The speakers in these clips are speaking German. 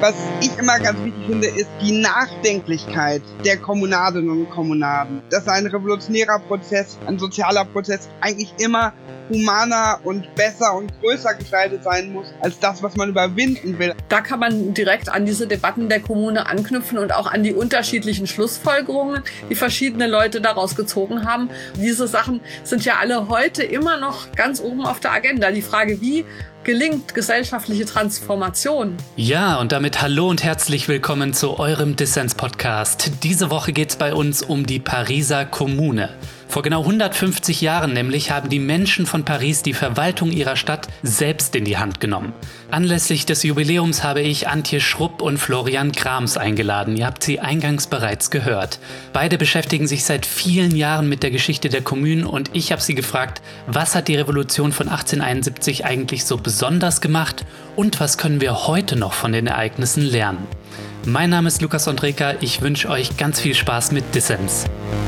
Was ich immer ganz wichtig finde, ist die Nachdenklichkeit der Kommunadinnen und Kommunaden. Dass ein revolutionärer Prozess, ein sozialer Prozess eigentlich immer humaner und besser und größer gestaltet sein muss, als das, was man überwinden will. Da kann man direkt an diese Debatten der Kommune anknüpfen und auch an die unterschiedlichen Schlussfolgerungen, die verschiedene Leute daraus gezogen haben. Diese Sachen sind ja alle heute immer noch ganz oben auf der Agenda. Die Frage, wie gelingt gesellschaftliche Transformation? Ja, und damit hallo und herzlich willkommen zu eurem Dissens-Podcast. Diese Woche geht es bei uns um die Pariser Kommune. Vor genau 150 Jahren nämlich haben die Menschen von Paris die Verwaltung ihrer Stadt selbst in die Hand genommen. Anlässlich des Jubiläums habe ich Antje Schrupp und Florian Grams eingeladen. Ihr habt sie eingangs bereits gehört. Beide beschäftigen sich seit vielen Jahren mit der Geschichte der Kommunen und ich habe sie gefragt, was hat die Revolution von 1871 eigentlich so besonders gemacht und was können wir heute noch von den Ereignissen lernen? Mein Name ist Lukas Ondreka, ich wünsche euch ganz viel Spaß mit Dissens.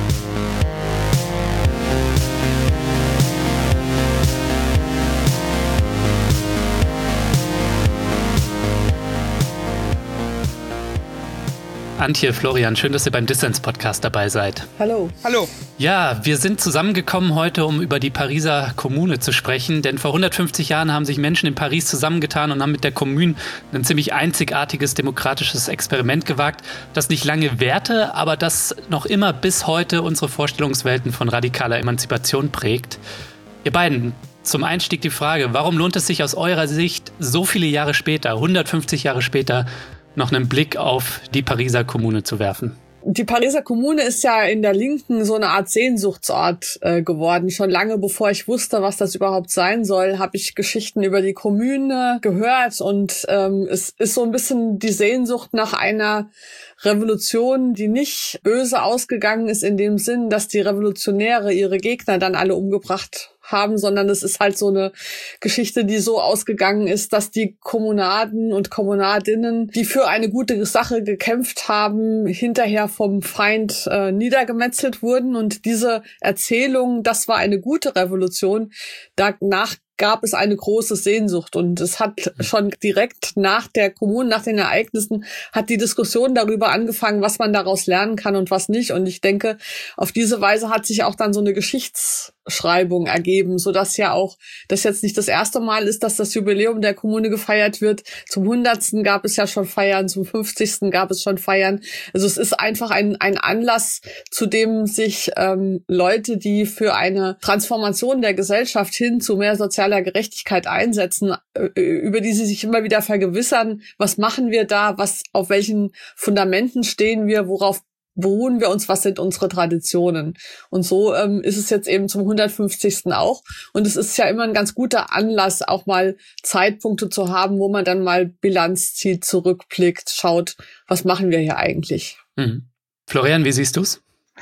Antje, Florian, schön, dass ihr beim Dissens-Podcast dabei seid. Hallo. Hallo. Ja, wir sind zusammengekommen heute, um über die Pariser Kommune zu sprechen, denn vor 150 Jahren haben sich Menschen in Paris zusammengetan und haben mit der Kommune ein ziemlich einzigartiges demokratisches Experiment gewagt, das nicht lange währte, aber das noch immer bis heute unsere Vorstellungswelten von radikaler Emanzipation prägt. Ihr beiden, zum Einstieg die Frage, warum lohnt es sich aus eurer Sicht so viele Jahre später, 150 Jahre später, noch einen Blick auf die Pariser Kommune zu werfen? Die Pariser Kommune ist ja in der Linken so eine Art Sehnsuchtsort geworden. Schon lange bevor ich wusste, was das überhaupt sein soll, habe ich Geschichten über die Kommune gehört. Und es ist so ein bisschen die Sehnsucht nach einer Revolution, die nicht böse ausgegangen ist in dem Sinn, dass die Revolutionäre ihre Gegner dann alle umgebracht haben, sondern es ist halt so eine Geschichte, die so ausgegangen ist, dass die Kommunaden und Kommunadinnen, die für eine gute Sache gekämpft haben, hinterher vom Feind niedergemetzelt wurden. Und diese Erzählung, das war eine gute Revolution, danach gab es eine große Sehnsucht. Und es hat schon direkt nach der Kommune, nach den Ereignissen, hat die Diskussion darüber angefangen, was man daraus lernen kann und was nicht. Und ich denke, auf diese Weise hat sich auch dann so eine Geschichtsschreibung ergeben, sodass ja auch das jetzt nicht das erste Mal ist, dass das Jubiläum der Kommune gefeiert wird. Zum 100. gab es ja schon Feiern, zum 50. gab es schon Feiern. Also es ist einfach ein Anlass, zu dem sich Leute, die für eine Transformation der Gesellschaft hin zu mehr sozialer Gerechtigkeit einsetzen, über die sie sich immer wieder vergewissern, was machen wir da, auf welchen Fundamenten stehen wir, worauf beruhen wir uns, was sind unsere Traditionen. Und so ist es jetzt eben zum 150. auch. Und es ist ja immer ein ganz guter Anlass, auch mal Zeitpunkte zu haben, wo man dann mal Bilanz zieht, zurückblickt, schaut, was machen wir hier eigentlich. Florian, wie siehst du's?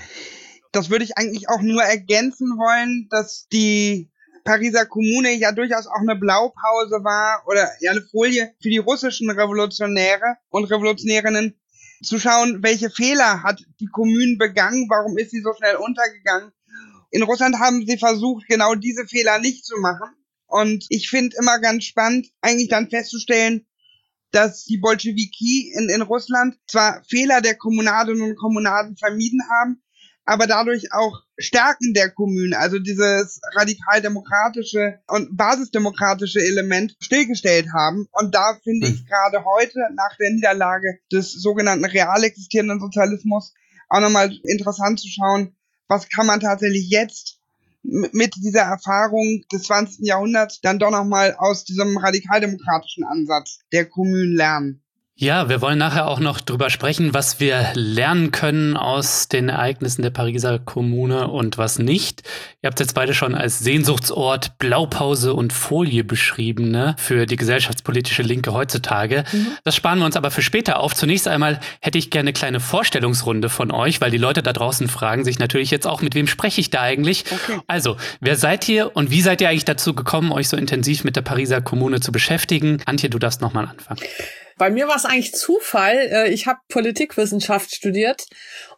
Das würde ich eigentlich auch nur ergänzen wollen, dass die Pariser Kommune ja durchaus auch eine Blaupause war oder ja eine Folie für die russischen Revolutionäre und Revolutionärinnen, zu schauen, welche Fehler hat die Kommune begangen, warum ist sie so schnell untergegangen. In Russland haben sie versucht, genau diese Fehler nicht zu machen. Und ich finde immer ganz spannend, eigentlich dann festzustellen, dass die Bolschewiki in Russland zwar Fehler der Kommunadinnen und Kommunaden vermieden haben, aber dadurch auch Stärken der Kommune, also dieses radikal-demokratische und basisdemokratische Element stillgestellt haben. Und da finde ich gerade heute, nach der Niederlage des sogenannten real existierenden Sozialismus, auch nochmal interessant zu schauen, was kann man tatsächlich jetzt mit dieser Erfahrung des 20. Jahrhunderts dann doch nochmal aus diesem radikal-demokratischen Ansatz der Kommune lernen. Ja, wir wollen nachher auch noch drüber sprechen, was wir lernen können aus den Ereignissen der Pariser Kommune und was nicht. Ihr habt jetzt beide schon als Sehnsuchtsort, Blaupause und Folie beschrieben, ne, für die gesellschaftspolitische Linke heutzutage. Das sparen wir uns aber für später auf. Zunächst einmal hätte ich gerne eine kleine Vorstellungsrunde von euch, weil die Leute da draußen fragen sich natürlich jetzt auch, mit wem spreche ich da eigentlich? Okay. Also, wer seid ihr und wie seid ihr eigentlich dazu gekommen, euch so intensiv mit der Pariser Kommune zu beschäftigen? Antje, du darfst nochmal anfangen. Bei mir war es eigentlich Zufall. Ich habe Politikwissenschaft studiert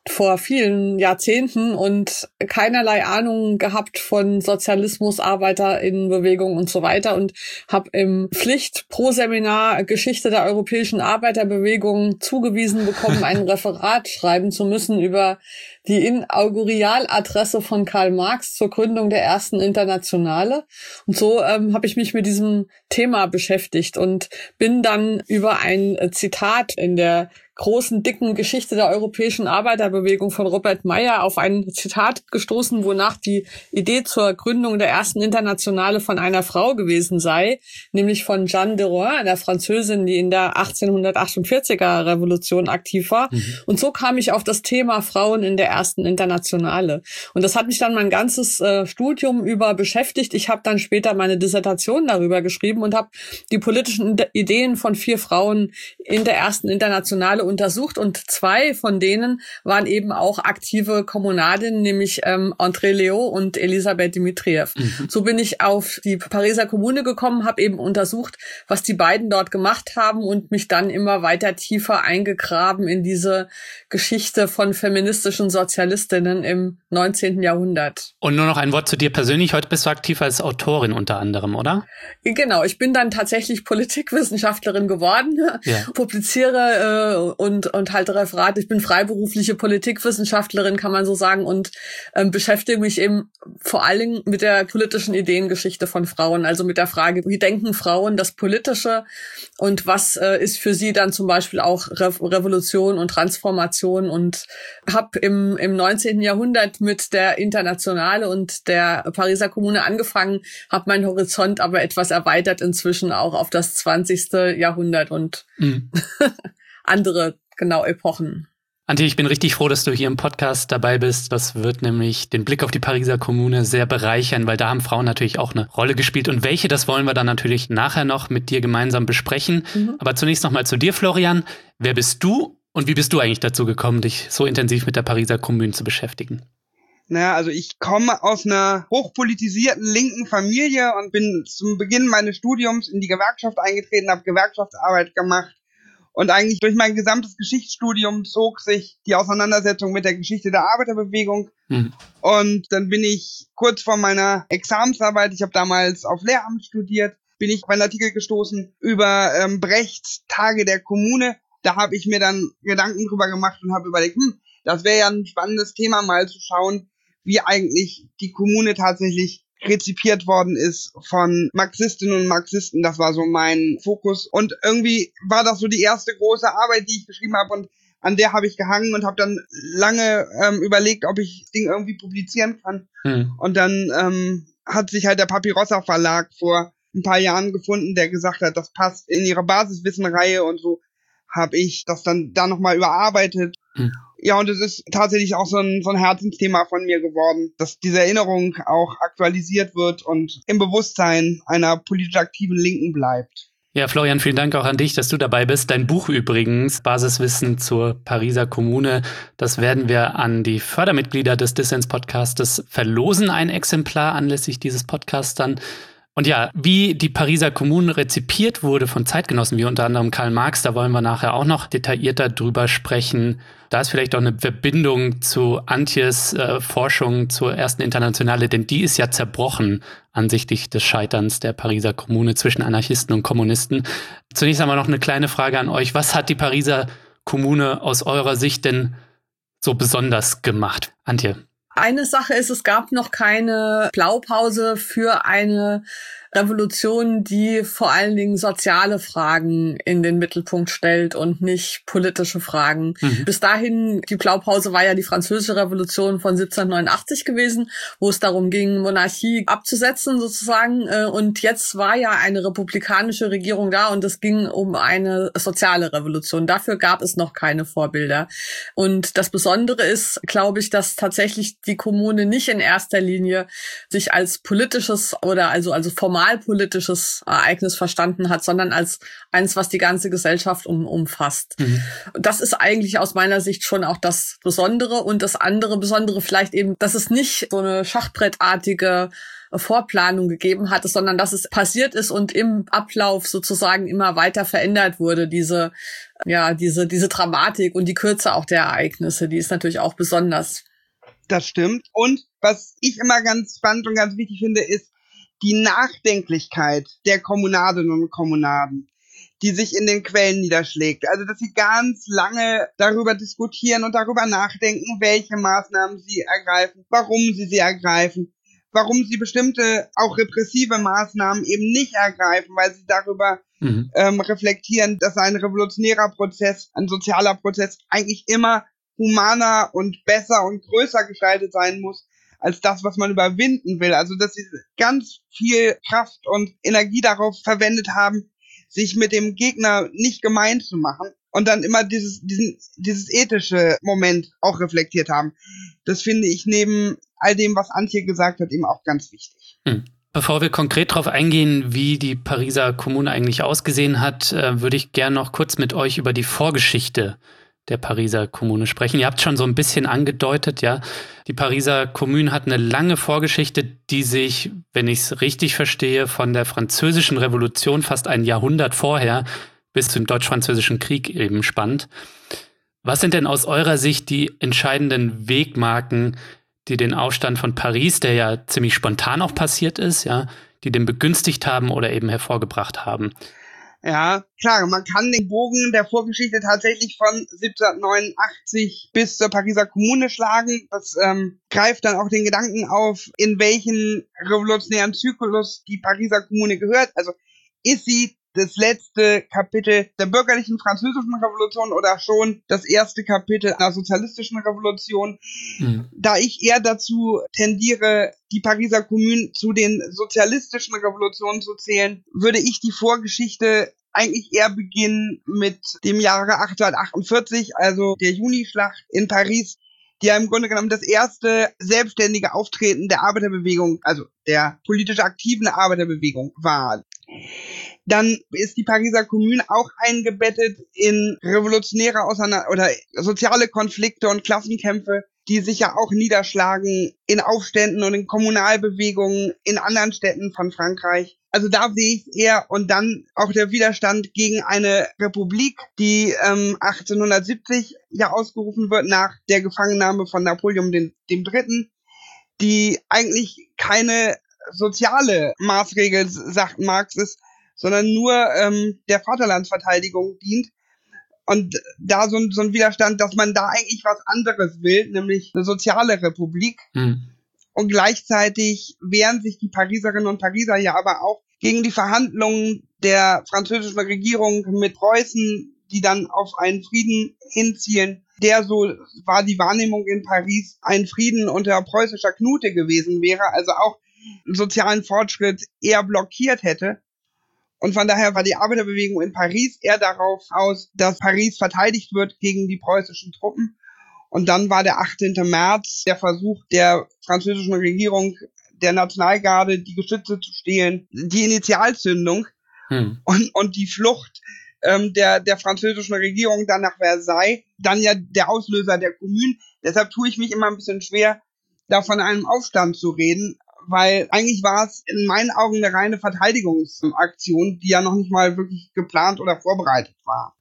vor vielen Jahrzehnten und keinerlei Ahnung gehabt von Sozialismus, Arbeiterinnenbewegung und so weiter und habe im Pflicht-Pro-Seminar Geschichte der europäischen Arbeiterbewegung zugewiesen bekommen, ein Referat schreiben zu müssen über die Inauguraladresse von Karl Marx zur Gründung der ersten Internationale. Und so habe ich mich mit diesem Thema beschäftigt und bin dann über ein Zitat in der großen, dicken Geschichte der europäischen Arbeiterbewegung von Robert Meyer auf ein Zitat gestoßen, wonach die Idee zur Gründung der ersten Internationale von einer Frau gewesen sei, nämlich von Jeanne Drouin, einer Französin, die in der 1848er Revolution aktiv war. Und so kam ich auf das Thema Frauen in der ersten Internationale. Und das hat mich dann mein ganzes Studium über beschäftigt. Ich habe dann später meine Dissertation darüber geschrieben und habe die politischen Ideen von 4 Frauen in der ersten Internationale untersucht und 2 von denen waren eben auch aktive Kommunadinnen, nämlich André Leo und Elisabeth Dimitriev. So bin ich auf die Pariser Kommune gekommen, habe eben untersucht, was die beiden dort gemacht haben und mich dann immer weiter tiefer eingegraben in diese Geschichte von feministischen Sozialistinnen im 19. Jahrhundert. Und nur noch ein Wort zu dir persönlich. Heute bist du aktiv als Autorin unter anderem, oder? Genau, ich bin dann tatsächlich Politikwissenschaftlerin geworden, publiziere und halte Referate. Ich bin freiberufliche Politikwissenschaftlerin, kann man so sagen, und beschäftige mich eben vor allen Dingen mit der politischen Ideengeschichte von Frauen, also mit der Frage, wie denken Frauen das Politische und was ist für sie dann zum Beispiel auch Revolution und Transformation, und habe im 19. Jahrhundert mit der Internationale und der Pariser Kommune angefangen, habe meinen Horizont aber etwas erweitert inzwischen auch auf das 20. Jahrhundert und andere, Epochen. Antje, ich bin richtig froh, dass du hier im Podcast dabei bist. Das wird nämlich den Blick auf die Pariser Kommune sehr bereichern, weil da haben Frauen natürlich auch eine Rolle gespielt. Und welche, das wollen wir dann natürlich nachher noch mit dir gemeinsam besprechen. Aber zunächst noch mal zu dir, Florian. Wer bist du und wie bist du eigentlich dazu gekommen, dich so intensiv mit der Pariser Kommune zu beschäftigen? Naja, also ich komme aus einer hochpolitisierten linken Familie und bin zum Beginn meines Studiums in die Gewerkschaft eingetreten, habe Gewerkschaftsarbeit gemacht. Und eigentlich durch mein gesamtes Geschichtsstudium zog sich die Auseinandersetzung mit der Geschichte der Arbeiterbewegung. Und dann bin ich kurz vor meiner Examensarbeit, ich habe damals auf Lehramt studiert, bin ich auf einen Artikel gestoßen über Brechts Tage der Kommune. Da habe ich mir dann Gedanken drüber gemacht und habe überlegt, das wäre ja ein spannendes Thema, mal zu schauen, wie eigentlich die Kommune tatsächlich rezipiert worden ist von Marxistinnen und Marxisten. Das war so mein Fokus. Und irgendwie war das so die erste große Arbeit, die ich geschrieben habe, und an der habe ich gehangen und habe dann lange überlegt, ob ich das Ding irgendwie publizieren kann. Und dann hat sich halt der Papirossa Verlag vor ein paar Jahren gefunden, der gesagt hat, das passt in ihre Basiswissenreihe, und so habe ich das dann da nochmal überarbeitet. Ja, und es ist tatsächlich auch so ein Herzensthema von mir geworden, dass diese Erinnerung auch aktualisiert wird und im Bewusstsein einer politisch aktiven Linken bleibt. Ja, Florian, vielen Dank auch an dich, dass du dabei bist. Dein Buch übrigens, Basiswissen zur Pariser Kommune, das werden wir an die Fördermitglieder des Dissens-Podcastes verlosen, ein Exemplar anlässlich dieses Podcasts dann. Und ja, wie die Pariser Kommune rezipiert wurde von Zeitgenossen wie unter anderem Karl Marx, da wollen wir nachher auch noch detaillierter drüber sprechen. Da ist vielleicht auch eine Verbindung zu Antjes Forschung zur ersten Internationale, denn die ist ja zerbrochen ansichtlich des Scheiterns der Pariser Kommune zwischen Anarchisten und Kommunisten. Zunächst einmal noch eine kleine Frage an euch. Was hat die Pariser Kommune aus eurer Sicht denn so besonders gemacht? Antje. Eine Sache ist, es gab noch keine Blaupause für eine Revolution, die vor allen Dingen soziale Fragen in den Mittelpunkt stellt und nicht politische Fragen. Bis dahin, die Blaupause war ja die Französische Revolution von 1789 gewesen, wo es darum ging, Monarchie abzusetzen sozusagen. Und jetzt war ja eine republikanische Regierung da und es ging um eine soziale Revolution. Dafür gab es noch keine Vorbilder. Und das Besondere ist, glaube ich, dass tatsächlich die Kommune nicht in erster Linie sich als politisches oder also formalpolitisches Ereignis verstanden hat, sondern als eins, was die ganze Gesellschaft umfasst. Das ist eigentlich aus meiner Sicht schon auch das Besondere. Und das andere Besondere vielleicht eben, dass es nicht so eine schachbrettartige Vorplanung gegeben hatte, sondern dass es passiert ist und im Ablauf sozusagen immer weiter verändert wurde, diese Dramatik und die Kürze auch der Ereignisse, die ist natürlich auch besonders. Das stimmt. Und was ich immer ganz spannend und ganz wichtig finde, ist die Nachdenklichkeit der Kommunadinnen und Kommunaden, die sich in den Quellen niederschlägt. Also, dass sie ganz lange darüber diskutieren und darüber nachdenken, welche Maßnahmen sie ergreifen, warum sie ergreifen, warum sie bestimmte, auch repressive Maßnahmen eben nicht ergreifen, weil sie darüber reflektieren, dass ein revolutionärer Prozess, ein sozialer Prozess eigentlich immer humaner und besser und größer gestaltet sein muss, als das, was man überwinden will. Also, dass sie ganz viel Kraft und Energie darauf verwendet haben, sich mit dem Gegner nicht gemein zu machen und dann immer dieses ethische Moment auch reflektiert haben. Das finde ich neben all dem, was Antje gesagt hat, eben auch ganz wichtig. Bevor wir konkret darauf eingehen, wie die Pariser Kommune eigentlich ausgesehen hat, würde ich gerne noch kurz mit euch über die Vorgeschichte der Pariser Kommune sprechen. Ihr habt schon so ein bisschen angedeutet, ja. Die Pariser Kommune hat eine lange Vorgeschichte, die sich, wenn ich es richtig verstehe, von der Französischen Revolution fast ein Jahrhundert vorher bis zum Deutsch-Französischen Krieg eben spannt. Was sind denn aus eurer Sicht die entscheidenden Wegmarken, die den Aufstand von Paris, der ja ziemlich spontan auch passiert ist, ja, die den begünstigt haben oder eben hervorgebracht haben? Ja, klar, man kann den Bogen der Vorgeschichte tatsächlich von 1789 bis zur Pariser Kommune schlagen. Das greift dann auch den Gedanken auf, in welchen revolutionären Zyklus die Pariser Kommune gehört. Also ist sie das letzte Kapitel der bürgerlichen französischen Revolution oder schon das erste Kapitel einer sozialistischen Revolution? Da ich eher dazu tendiere, die Pariser Kommune zu den sozialistischen Revolutionen zu zählen, würde ich die Vorgeschichte eigentlich eher beginnen mit dem Jahre 1848, also der Junischlacht in Paris, die ja im Grunde genommen das erste selbstständige Auftreten der Arbeiterbewegung, also der politisch aktiven Arbeiterbewegung war. Dann ist die Pariser Kommune auch eingebettet in revolutionäre oder soziale Konflikte und Klassenkämpfe, die sich ja auch niederschlagen in Aufständen und in Kommunalbewegungen in anderen Städten von Frankreich. Also da sehe ich es eher. Und dann auch der Widerstand gegen eine Republik, die 1870 ja ausgerufen wird nach der Gefangennahme von Napoleon III., die eigentlich keine soziale Maßregel, sagt Marx, ist, sondern nur der Vaterlandsverteidigung dient. Und da so ein Widerstand, dass man da eigentlich was anderes will, nämlich eine soziale Republik. Und gleichzeitig wehren sich die Pariserinnen und Pariser ja aber auch gegen die Verhandlungen der französischen Regierung mit Preußen, die dann auf einen Frieden hinzielen, der, so war die Wahrnehmung in Paris, ein Frieden unter preußischer Knute gewesen wäre, also auch einen sozialen Fortschritt eher blockiert hätte. Und von daher war die Arbeiterbewegung in Paris eher darauf aus, dass Paris verteidigt wird gegen die preußischen Truppen. Und dann war der 18. März der Versuch der französischen Regierung, der Nationalgarde, die Geschütze zu stehlen, die Initialzündung und die Flucht der französischen Regierung dann nach Versailles, dann ja der Auslöser der Kommune. Deshalb tue ich mich immer ein bisschen schwer, da von einem Aufstand zu reden, weil eigentlich war es in meinen Augen eine reine Verteidigungsaktion, die ja noch nicht mal wirklich geplant oder vorbereitet war.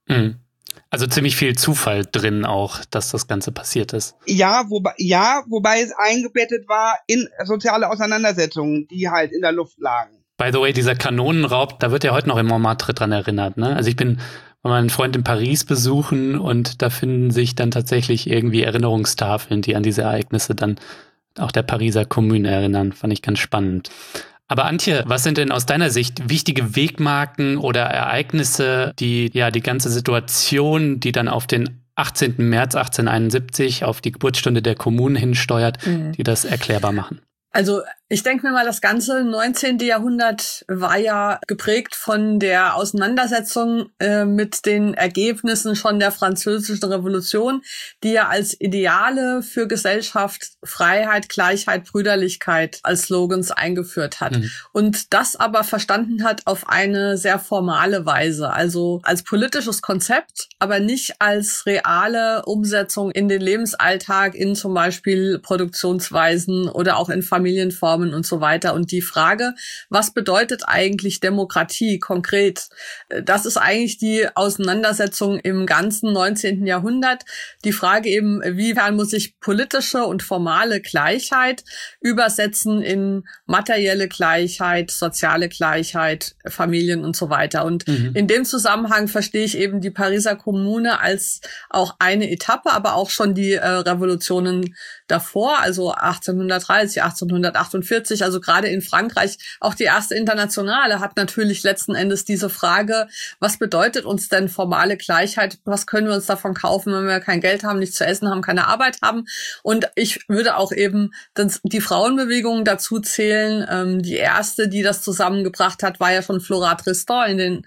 Also ziemlich viel Zufall drin auch, dass das Ganze passiert ist. Ja, wobei es eingebettet war in soziale Auseinandersetzungen, die halt in der Luft lagen. By the way, dieser Kanonenraub, da wird ja heute noch in Montmartre dran erinnert, ne? Also ich bin mal einen Freund in Paris besuchen und da finden sich dann tatsächlich irgendwie Erinnerungstafeln, die an diese Ereignisse dann auch der Pariser Kommune erinnern. Fand ich ganz spannend. Aber Antje, was sind denn aus deiner Sicht wichtige Wegmarken oder Ereignisse, die ja die ganze Situation, die dann auf den 18. März 1871 auf die Geburtsstunde der Kommune hinsteuert, die das erklärbar machen? Also ich denke mir mal, das ganze 19. Jahrhundert war ja geprägt von der Auseinandersetzung mit den Ergebnissen schon der Französischen Revolution, die ja als Ideale für Gesellschaft Freiheit, Gleichheit, Brüderlichkeit als Slogans eingeführt hat. Und das aber verstanden hat auf eine sehr formale Weise, also als politisches Konzept, aber nicht als reale Umsetzung in den Lebensalltag, in zum Beispiel Produktionsweisen oder auch in Familienformen bekommen und so weiter. Und die Frage, was bedeutet eigentlich Demokratie konkret? Das ist eigentlich die Auseinandersetzung im ganzen 19. Jahrhundert. Die Frage eben, wiefern muss sich politische und formale Gleichheit übersetzen in materielle Gleichheit, soziale Gleichheit, Familien und so weiter. Und in dem Zusammenhang verstehe ich eben die Pariser Kommune als auch eine Etappe, aber auch schon die Revolutionen davor, also 1830, 1848, also gerade in Frankreich, auch die erste Internationale hat natürlich letzten Endes diese Frage, was bedeutet uns denn formale Gleichheit? Was können wir uns davon kaufen, wenn wir kein Geld haben, nichts zu essen haben, keine Arbeit haben? Und ich würde auch eben die Frauenbewegung dazu zählen. Die erste, die das zusammengebracht hat, war ja schon Flora Tristan in den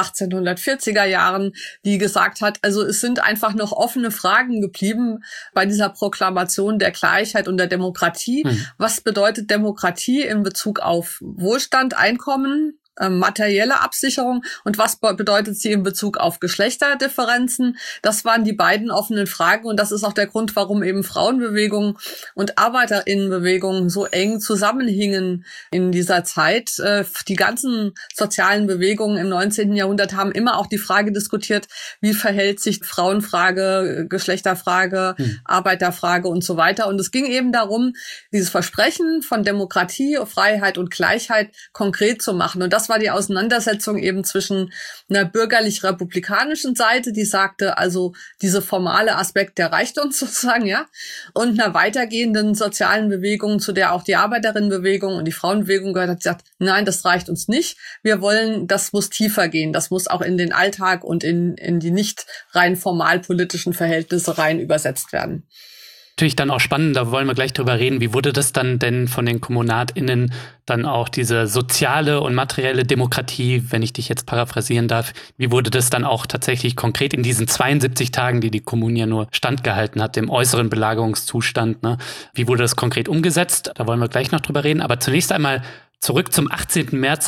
1840er Jahren, die gesagt hat, also es sind einfach noch offene Fragen geblieben bei dieser Proklamation der Gleichheit und der Demokratie. Was bedeutet Demokratie in Bezug auf Wohlstand, Einkommen, materielle Absicherung und was bedeutet sie in Bezug auf Geschlechterdifferenzen? Das waren die beiden offenen Fragen und das ist auch der Grund, warum eben Frauenbewegungen und Arbeiterinnenbewegungen so eng zusammenhingen in dieser Zeit. Die ganzen sozialen Bewegungen im 19. Jahrhundert haben immer auch die Frage diskutiert, wie verhält sich Frauenfrage, Geschlechterfrage, Arbeiterfrage und so weiter. Und es ging eben darum, dieses Versprechen von Demokratie, Freiheit und Gleichheit konkret zu machen. Und das war die Auseinandersetzung eben zwischen einer bürgerlich-republikanischen Seite, die sagte, also diese formale Aspekt, der reicht uns sozusagen, ja, und einer weitergehenden sozialen Bewegung, zu der auch die Arbeiterinnenbewegung und die Frauenbewegung gehört hat, die sagt, nein, das reicht uns nicht. Wir wollen, das muss tiefer gehen. Das muss auch in den Alltag und in die nicht rein formal politischen Verhältnisse rein übersetzt werden. Natürlich dann auch spannend, da wollen wir gleich drüber reden. Wie wurde das dann denn von den KommunatInnen dann auch diese soziale und materielle Demokratie, wenn ich dich jetzt paraphrasieren darf, wie wurde das dann auch tatsächlich konkret in diesen 72 Tagen, die Kommune ja nur standgehalten hat, im äußeren Belagerungszustand, ne? Wie wurde das konkret umgesetzt? Da wollen wir gleich noch drüber reden. Aber zunächst einmal zurück zum 18. März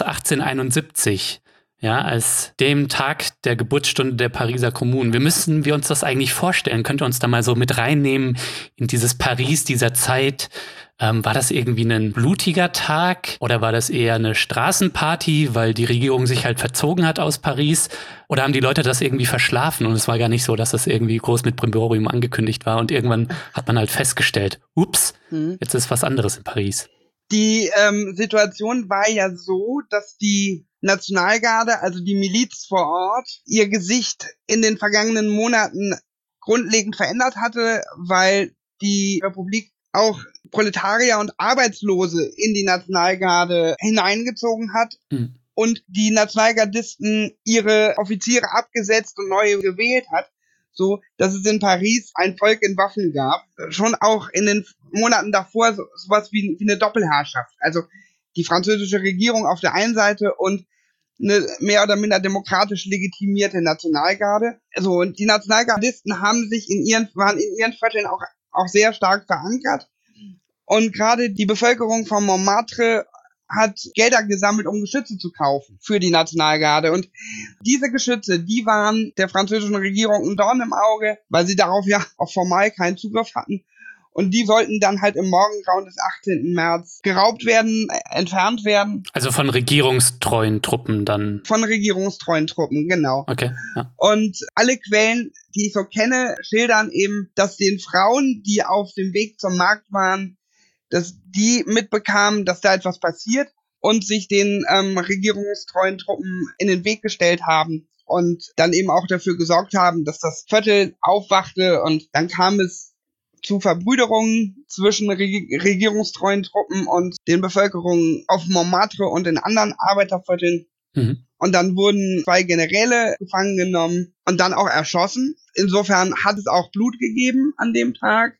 1871. Ja, als dem Tag der Geburtsstunde der Pariser Kommune. Wie müssen wir uns das eigentlich vorstellen? Könnt ihr uns da mal so mit reinnehmen in dieses Paris dieser Zeit? War das irgendwie ein blutiger Tag oder war das eher eine Straßenparty, weil die Regierung sich halt verzogen hat aus Paris? Oder haben die Leute das irgendwie verschlafen und es war gar nicht so, dass das irgendwie groß mit Brimborium angekündigt war und irgendwann hat man halt festgestellt, ups, jetzt ist was anderes in Paris. Die Situation war ja so, dass die Nationalgarde, also die Miliz vor Ort, ihr Gesicht in den vergangenen Monaten grundlegend verändert hatte, weil die Republik auch Proletarier und Arbeitslose in die Nationalgarde hineingezogen hat und die Nationalgardisten ihre Offiziere abgesetzt und neue gewählt hat, so dass es in Paris ein Volk in Waffen gab. Schon auch in den Monaten davor sowas wie eine Doppelherrschaft. Also die französische Regierung auf der einen Seite und eine mehr oder minder demokratisch legitimierte Nationalgarde. Also und die Nationalgardisten waren in ihren Vierteln auch sehr stark verankert. Und gerade die Bevölkerung von Montmartre hat Gelder gesammelt, um Geschütze zu kaufen für die Nationalgarde. Und diese Geschütze, die waren der französischen Regierung ein Dorn im Auge, weil sie darauf ja auch formal keinen Zugriff hatten. Und die sollten dann halt im Morgengrauen des 18. März geraubt werden, entfernt werden. Also von regierungstreuen Truppen dann? Von regierungstreuen Truppen, genau. Okay. Ja. Und alle Quellen, die ich so kenne, schildern eben, dass den Frauen, die auf dem Weg zum Markt waren, dass die mitbekamen, dass da etwas passiert und sich den regierungstreuen Truppen in den Weg gestellt haben und dann eben auch dafür gesorgt haben, dass das Viertel aufwachte und dann kam es zu Verbrüderungen zwischen regierungstreuen Truppen und den Bevölkerungen auf Montmartre und in anderen Arbeitervierteln. Und dann wurden 2 Generäle gefangen genommen und dann auch erschossen. Insofern hat es auch Blut gegeben an dem Tag.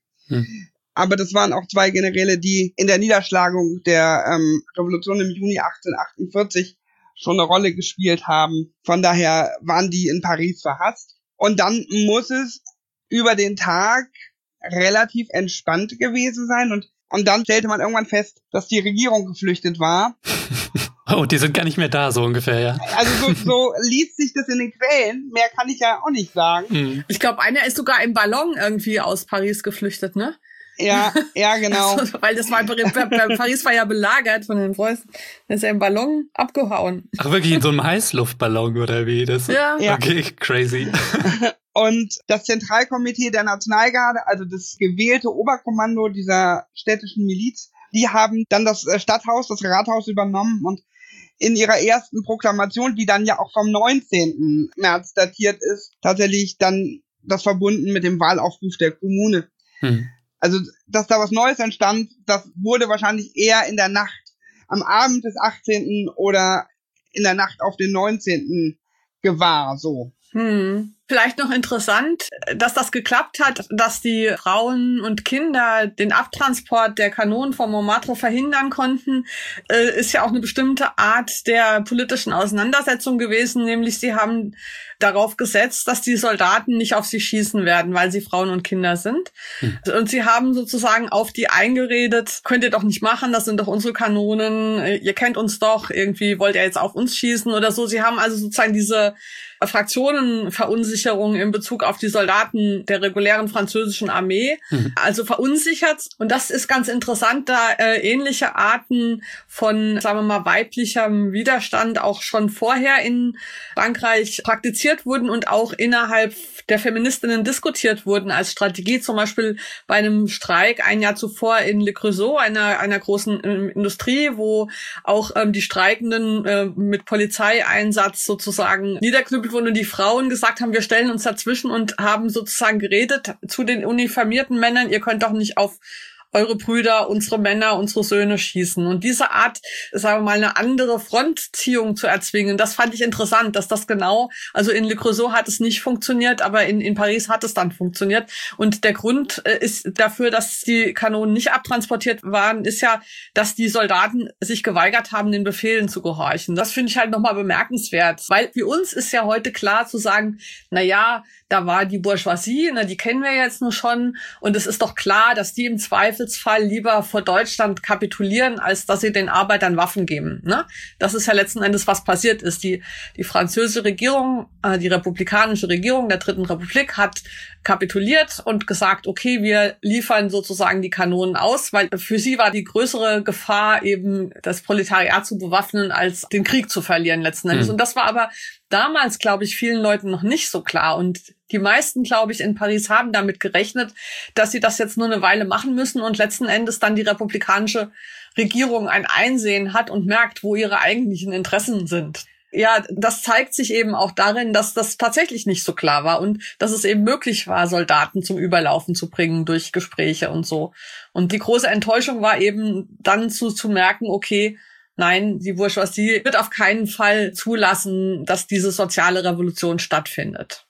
Aber das waren auch 2 Generäle, die in der Niederschlagung der Revolution im Juni 1848 schon eine Rolle gespielt haben. Von daher waren die in Paris verhasst. Und dann muss es über den Tag relativ entspannt gewesen sein. Und dann stellte man irgendwann fest, dass die Regierung geflüchtet war. Oh, die sind gar nicht mehr da, so ungefähr, ja. Also so liest sich das in den Quellen. Mehr kann ich ja auch nicht sagen. Ich glaube, einer ist sogar im Ballon irgendwie aus Paris geflüchtet, ne? Ja, genau. Also, weil Paris war ja belagert von den Preußen. Da ist ja im Ballon abgehauen. Ach, wirklich in so einem Heißluftballon oder wie? Das ja. Okay, crazy. Und das Zentralkomitee der Nationalgarde, also das gewählte Oberkommando dieser städtischen Miliz, die haben dann das Stadthaus, das Rathaus übernommen und in ihrer ersten Proklamation, die dann ja auch vom 19. März datiert ist, tatsächlich dann das verbunden mit dem Wahlaufruf der Kommune. Also, dass da was Neues entstand, das wurde wahrscheinlich eher in der Nacht, am Abend des 18. oder in der Nacht auf den 19. gewahr, so. Vielleicht noch interessant, dass das geklappt hat, dass die Frauen und Kinder den Abtransport der Kanonen von Montmartre verhindern konnten, ist ja auch eine bestimmte Art der politischen Auseinandersetzung gewesen, nämlich sie haben darauf gesetzt, dass die Soldaten nicht auf sie schießen werden, weil sie Frauen und Kinder sind. Und sie haben sozusagen auf die eingeredet, könnt ihr doch nicht machen, das sind doch unsere Kanonen, ihr kennt uns doch, irgendwie wollt ihr jetzt auf uns schießen oder so. Sie haben also sozusagen diese Fraktionenverunsicherung in Bezug auf die Soldaten der regulären französischen Armee, also verunsichert. Und das ist ganz interessant, da ähnliche Arten von, sagen wir mal, weiblichem Widerstand auch schon vorher in Frankreich praktiziert wurden und auch innerhalb der Feministinnen diskutiert wurden als Strategie, zum Beispiel bei einem Streik ein Jahr zuvor in Le Creusot, einer großen Industrie, wo auch die Streikenden mit Polizeieinsatz sozusagen niederknüppelt wurden und die Frauen gesagt haben, wir stellen uns dazwischen und haben sozusagen geredet zu den uniformierten Männern, ihr könnt doch nicht auf eure Brüder, unsere Männer, unsere Söhne schießen. Und diese Art, sagen wir mal, eine andere Frontziehung zu erzwingen, das fand ich interessant, dass das genau, also in Le Creusot hat es nicht funktioniert, aber in Paris hat es dann funktioniert. Und der Grund ist dafür, dass die Kanonen nicht abtransportiert waren, ist ja, dass die Soldaten sich geweigert haben, den Befehlen zu gehorchen. Das finde ich halt nochmal bemerkenswert, weil für uns ist ja heute klar zu sagen, na ja, da war die Bourgeoisie, die kennen wir jetzt nur schon, und es ist doch klar, dass die im Zweifelsfall lieber vor Deutschland kapitulieren, als dass sie den Arbeitern Waffen geben. Ne? Das ist ja letzten Endes, was passiert ist. Die französische Regierung, die republikanische Regierung der Dritten Republik hat kapituliert und gesagt, okay, wir liefern sozusagen die Kanonen aus, weil für sie war die größere Gefahr eben, das Proletariat zu bewaffnen, als den Krieg zu verlieren letzten Endes. Und das war aber damals, glaube ich, vielen Leuten noch nicht so klar. Und die meisten, glaube ich, in Paris haben damit gerechnet, dass sie das jetzt nur eine Weile machen müssen und letzten Endes dann die republikanische Regierung ein Einsehen hat und merkt, wo ihre eigentlichen Interessen sind. Ja, das zeigt sich eben auch darin, dass das tatsächlich nicht so klar war und dass es eben möglich war, Soldaten zum Überlaufen zu bringen durch Gespräche und so. Und die große Enttäuschung war eben dann zu merken, okay, nein, die Bourgeoisie wird auf keinen Fall zulassen, dass diese soziale Revolution stattfindet.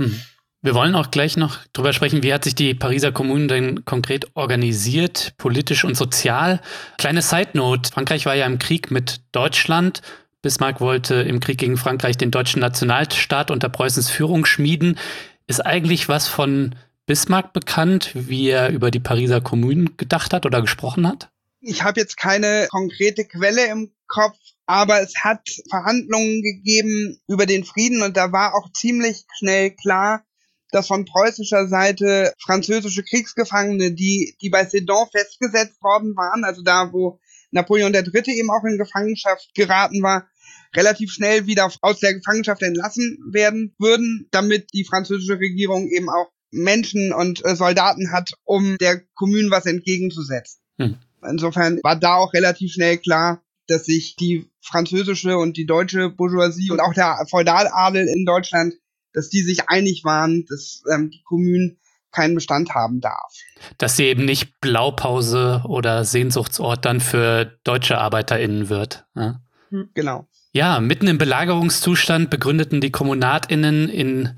Wir wollen auch gleich noch drüber sprechen, wie hat sich die Pariser Kommune denn konkret organisiert, politisch und sozial. Kleine Side-Note, Frankreich war ja im Krieg mit Deutschland. Bismarck wollte im Krieg gegen Frankreich den deutschen Nationalstaat unter Preußens Führung schmieden. Ist eigentlich was von Bismarck bekannt, wie er über die Pariser Kommune gedacht hat oder gesprochen hat? Ich habe jetzt keine konkrete Quelle im Kopf, aber es hat Verhandlungen gegeben über den Frieden und da war auch ziemlich schnell klar, dass von preußischer Seite französische Kriegsgefangene, die bei Sedan festgesetzt worden waren, also da, wo Napoleon III. Eben auch in Gefangenschaft geraten war, relativ schnell wieder aus der Gefangenschaft entlassen werden würden, damit die französische Regierung eben auch Menschen und Soldaten hat, um der Kommune was entgegenzusetzen. Insofern war da auch relativ schnell klar, dass sich die französische und die deutsche Bourgeoisie und auch der Feudaladel in Deutschland, dass die sich einig waren, dass die Kommune keinen Bestand haben darf. Dass sie eben nicht Blaupause oder Sehnsuchtsort dann für deutsche ArbeiterInnen wird. Ja? Genau. Ja, mitten im Belagerungszustand begründeten die KommunatInnen in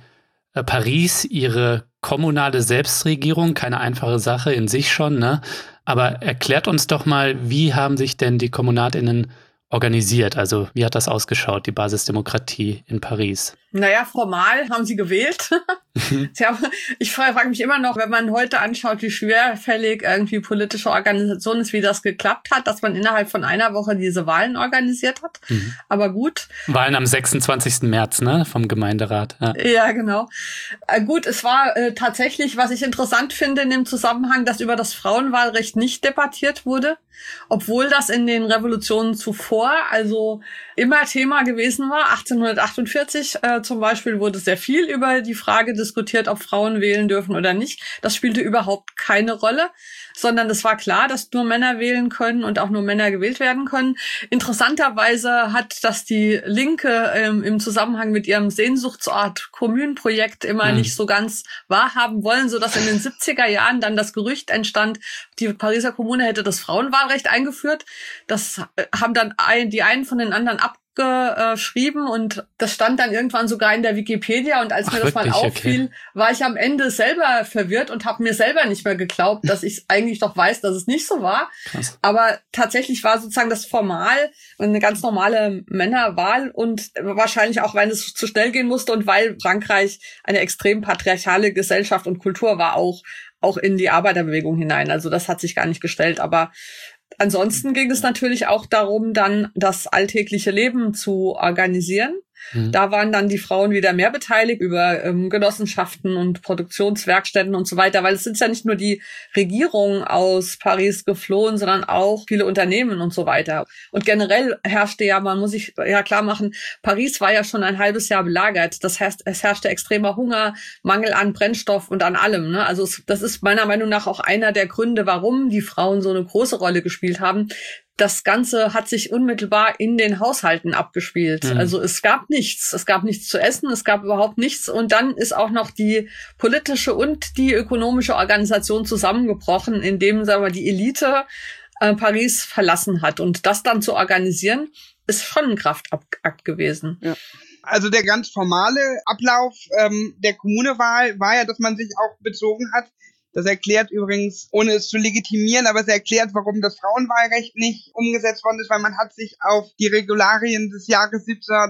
Paris ihre kommunale Selbstregierung. Keine einfache Sache in sich schon, ne? Aber erklärt uns doch mal, wie haben sich denn die KommunatInnen organisiert? Also wie hat das ausgeschaut, die Basisdemokratie in Paris? Naja, formal haben sie gewählt. Ich frage mich immer noch, wenn man heute anschaut, wie schwerfällig irgendwie politische Organisation ist, wie das geklappt hat, dass man innerhalb von einer Woche diese Wahlen organisiert hat. Aber gut. Wahlen am 26. März, ne, vom Gemeinderat. Ja, genau. Gut, es war tatsächlich, was ich interessant finde in dem Zusammenhang, dass über das Frauenwahlrecht nicht debattiert wurde, obwohl das in den Revolutionen zuvor also immer Thema gewesen war. 1848 zum Beispiel wurde sehr viel über die Frage diskutiert, ob Frauen wählen dürfen oder nicht. Das spielte überhaupt keine Rolle, sondern es war klar, dass nur Männer wählen können und auch nur Männer gewählt werden können. Interessanterweise hat das die Linke im Zusammenhang mit ihrem Sehnsuchtsort Kommunenprojekt immer nicht so ganz wahrhaben wollen, sodass in den 70er Jahren dann das Gerücht entstand, die Pariser Kommune hätte das Frauenwahlrecht eingeführt. Das haben dann die einen von den anderen abgeschrieben und das stand dann irgendwann sogar in der Wikipedia und als mir das mal auffiel, war ich am Ende selber verwirrt und habe mir selber nicht mehr geglaubt, dass ich eigentlich doch weiß, dass es nicht so war. Krass. Aber tatsächlich war sozusagen das formal eine ganz normale Männerwahl und wahrscheinlich auch, weil es zu schnell gehen musste und weil Frankreich eine extrem patriarchale Gesellschaft und Kultur war, auch in die Arbeiterbewegung hinein. Also das hat sich gar nicht gestellt, aber ansonsten ging es natürlich auch darum, dann das alltägliche Leben zu organisieren. Da waren dann die Frauen wieder mehr beteiligt über Genossenschaften und Produktionswerkstätten und so weiter, weil es sind ja nicht nur die Regierungen aus Paris geflohen, sondern auch viele Unternehmen und so weiter. Und generell herrschte ja, man muss sich ja klar machen, Paris war ja schon ein halbes Jahr belagert. Das heißt, es herrschte extremer Hunger, Mangel an Brennstoff und an allem, ne? Also das ist meiner Meinung nach auch einer der Gründe, warum die Frauen so eine große Rolle gespielt haben. Das Ganze hat sich unmittelbar in den Haushalten abgespielt. Also es gab nichts. Es gab nichts zu essen, es gab überhaupt nichts. Und dann ist auch noch die politische und die ökonomische Organisation zusammengebrochen, indem, sagen wir, die Elite Paris verlassen hat. Und das dann zu organisieren, ist schon ein Kraftakt gewesen. Ja. Also der ganz formale Ablauf der Kommunewahl war ja, dass man sich auch bezogen hat. Das erklärt übrigens, ohne es zu legitimieren, aber es erklärt, warum das Frauenwahlrecht nicht umgesetzt worden ist, weil man hat sich auf die Regularien des Jahres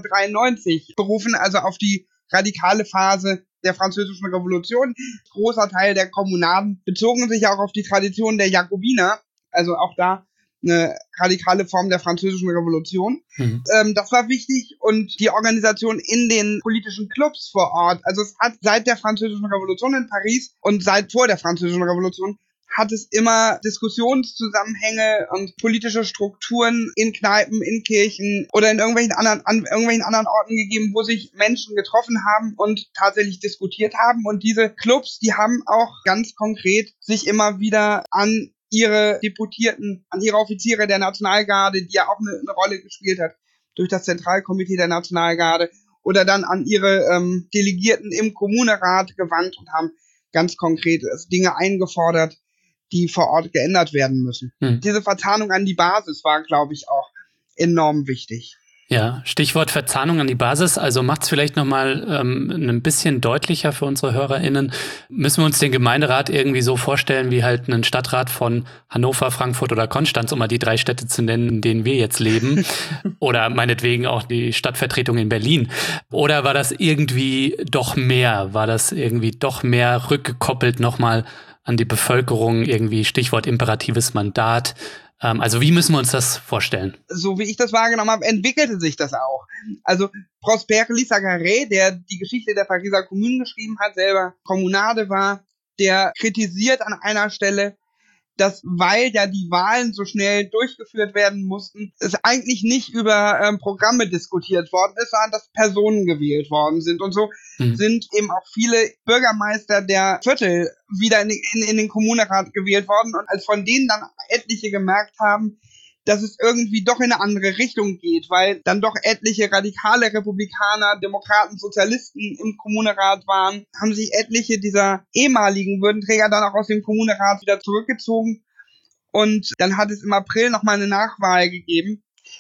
1793 berufen, also auf die radikale Phase der Französischen Revolution. Ein großer Teil der Kommunaden bezogen sich auch auf die Tradition der Jakobiner, also auch da eine radikale Form der Französischen Revolution. Das war wichtig und die Organisation in den politischen Clubs vor Ort. Also es hat seit der Französischen Revolution in Paris und seit vor der Französischen Revolution hat es immer Diskussionszusammenhänge und politische Strukturen in Kneipen, in Kirchen oder in irgendwelchen anderen Orten gegeben, wo sich Menschen getroffen haben und tatsächlich diskutiert haben. Und diese Clubs, die haben auch ganz konkret sich immer wieder an ihre Deputierten, an ihre Offiziere der Nationalgarde, die ja auch eine Rolle gespielt hat, durch das Zentralkomitee der Nationalgarde, oder dann an ihre Delegierten im Kommunerat gewandt und haben ganz konkret Dinge eingefordert, die vor Ort geändert werden müssen. Diese Verzahnung an die Basis war, glaube ich, auch enorm wichtig. Ja, Stichwort Verzahnung an die Basis. Also macht's vielleicht nochmal ein bisschen deutlicher für unsere HörerInnen. Müssen wir uns den Gemeinderat irgendwie so vorstellen wie halt einen Stadtrat von Hannover, Frankfurt oder Konstanz, um mal die 3 Städte zu nennen, in denen wir jetzt leben? Oder meinetwegen auch die Stadtvertretung in Berlin. Oder war das irgendwie doch mehr? War das irgendwie doch mehr rückgekoppelt nochmal an die Bevölkerung? Irgendwie Stichwort imperatives Mandat. Also wie müssen wir uns das vorstellen? So wie ich das wahrgenommen habe, entwickelte sich das auch. Also Prosper Lissacarré, der die Geschichte der Pariser Kommune geschrieben hat, selber Kommunade war, der kritisiert an einer Stelle, dass, weil ja die Wahlen so schnell durchgeführt werden mussten, es eigentlich nicht über Programme diskutiert worden ist, sondern dass Personen gewählt worden sind. Und so sind eben auch viele Bürgermeister der Viertel wieder in den Kommunerat gewählt worden. Und als von denen dann etliche gemerkt haben, dass es irgendwie doch in eine andere Richtung geht, weil dann doch etliche radikale Republikaner, Demokraten, Sozialisten im Kommunerat waren, haben sich etliche dieser ehemaligen Würdenträger dann auch aus dem Kommunerat wieder zurückgezogen. Und dann hat es im April nochmal eine Nachwahl gegeben.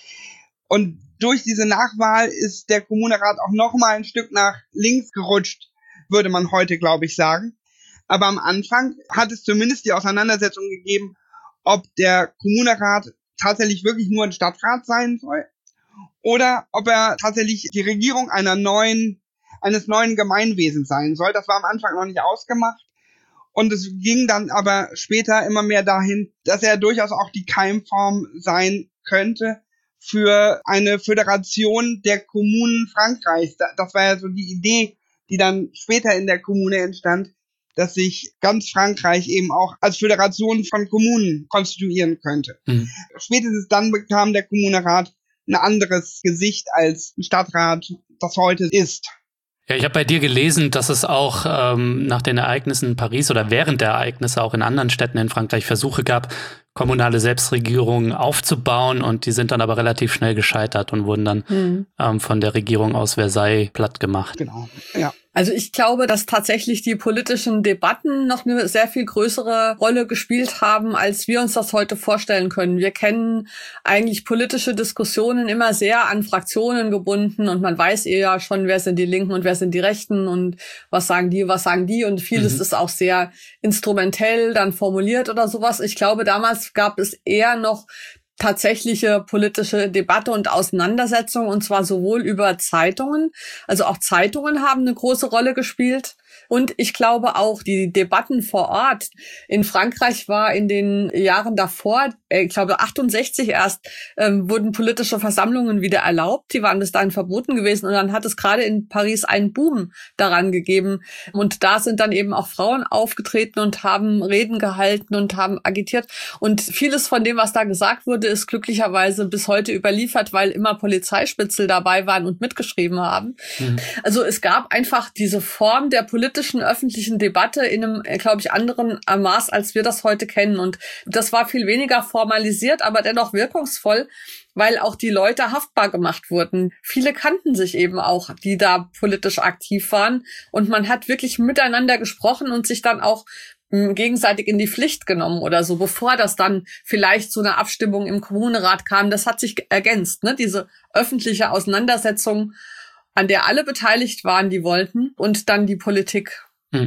Und durch diese Nachwahl ist der Kommunerat auch nochmal ein Stück nach links gerutscht, würde man heute, glaube ich, sagen. Aber am Anfang hat es zumindest die Auseinandersetzung gegeben, ob der Kommunerat tatsächlich wirklich nur ein Stadtrat sein soll oder ob er tatsächlich die Regierung einer neuen eines neuen Gemeinwesens sein soll. Das war am Anfang noch nicht ausgemacht. Und es ging dann aber später immer mehr dahin, dass er durchaus auch die Keimform sein könnte für eine Föderation der Kommunen Frankreichs. Das war ja so die Idee, die dann später in der Kommune entstand, dass sich ganz Frankreich eben auch als Föderation von Kommunen konstituieren könnte. Mhm. Spätestens dann bekam der Kommunerat ein anderes Gesicht als ein Stadtrat das heute ist. Ja, ich habe bei dir gelesen, dass es auch nach den Ereignissen in Paris oder während der Ereignisse auch in anderen Städten in Frankreich Versuche gab, kommunale Selbstregierungen aufzubauen, und die sind dann aber relativ schnell gescheitert und wurden dann von der Regierung aus Versailles platt gemacht. Genau, ja. Also ich glaube, dass tatsächlich die politischen Debatten noch eine sehr viel größere Rolle gespielt haben, als wir uns das heute vorstellen können. Wir kennen eigentlich politische Diskussionen immer sehr an Fraktionen gebunden, und man weiß eher schon, wer sind die Linken und wer sind die Rechten und was sagen die. Und vieles ist auch sehr instrumentell dann formuliert oder sowas. Ich glaube, damals gab es eher noch tatsächliche politische Debatte und Auseinandersetzung, und zwar sowohl über Zeitungen, also auch Zeitungen haben eine große Rolle gespielt. Und ich glaube auch, die Debatten vor Ort in Frankreich war in den Jahren davor, ich glaube 68 erst, wurden politische Versammlungen wieder erlaubt. Die waren bis dahin verboten gewesen. Und dann hat es gerade in Paris einen Boom daran gegeben. Und da sind dann eben auch Frauen aufgetreten und haben Reden gehalten und haben agitiert. Und vieles von dem, was da gesagt wurde, ist glücklicherweise bis heute überliefert, weil immer Polizeispitzel dabei waren und mitgeschrieben haben. Mhm. Also es gab einfach diese Form der politischen öffentlichen Debatte in einem, glaube ich, anderen Maß, als wir das heute kennen. Und das war viel weniger formalisiert, aber dennoch wirkungsvoll, weil auch die Leute haftbar gemacht wurden. Viele kannten sich eben auch, die da politisch aktiv waren. Und man hat wirklich miteinander gesprochen und sich dann auch gegenseitig in die Pflicht genommen oder so, bevor das dann vielleicht zu einer Abstimmung im Kommunerat kam. Das hat sich ergänzt, ne? Diese öffentliche Auseinandersetzung, an der alle beteiligt waren, die wollten, und dann die Politik,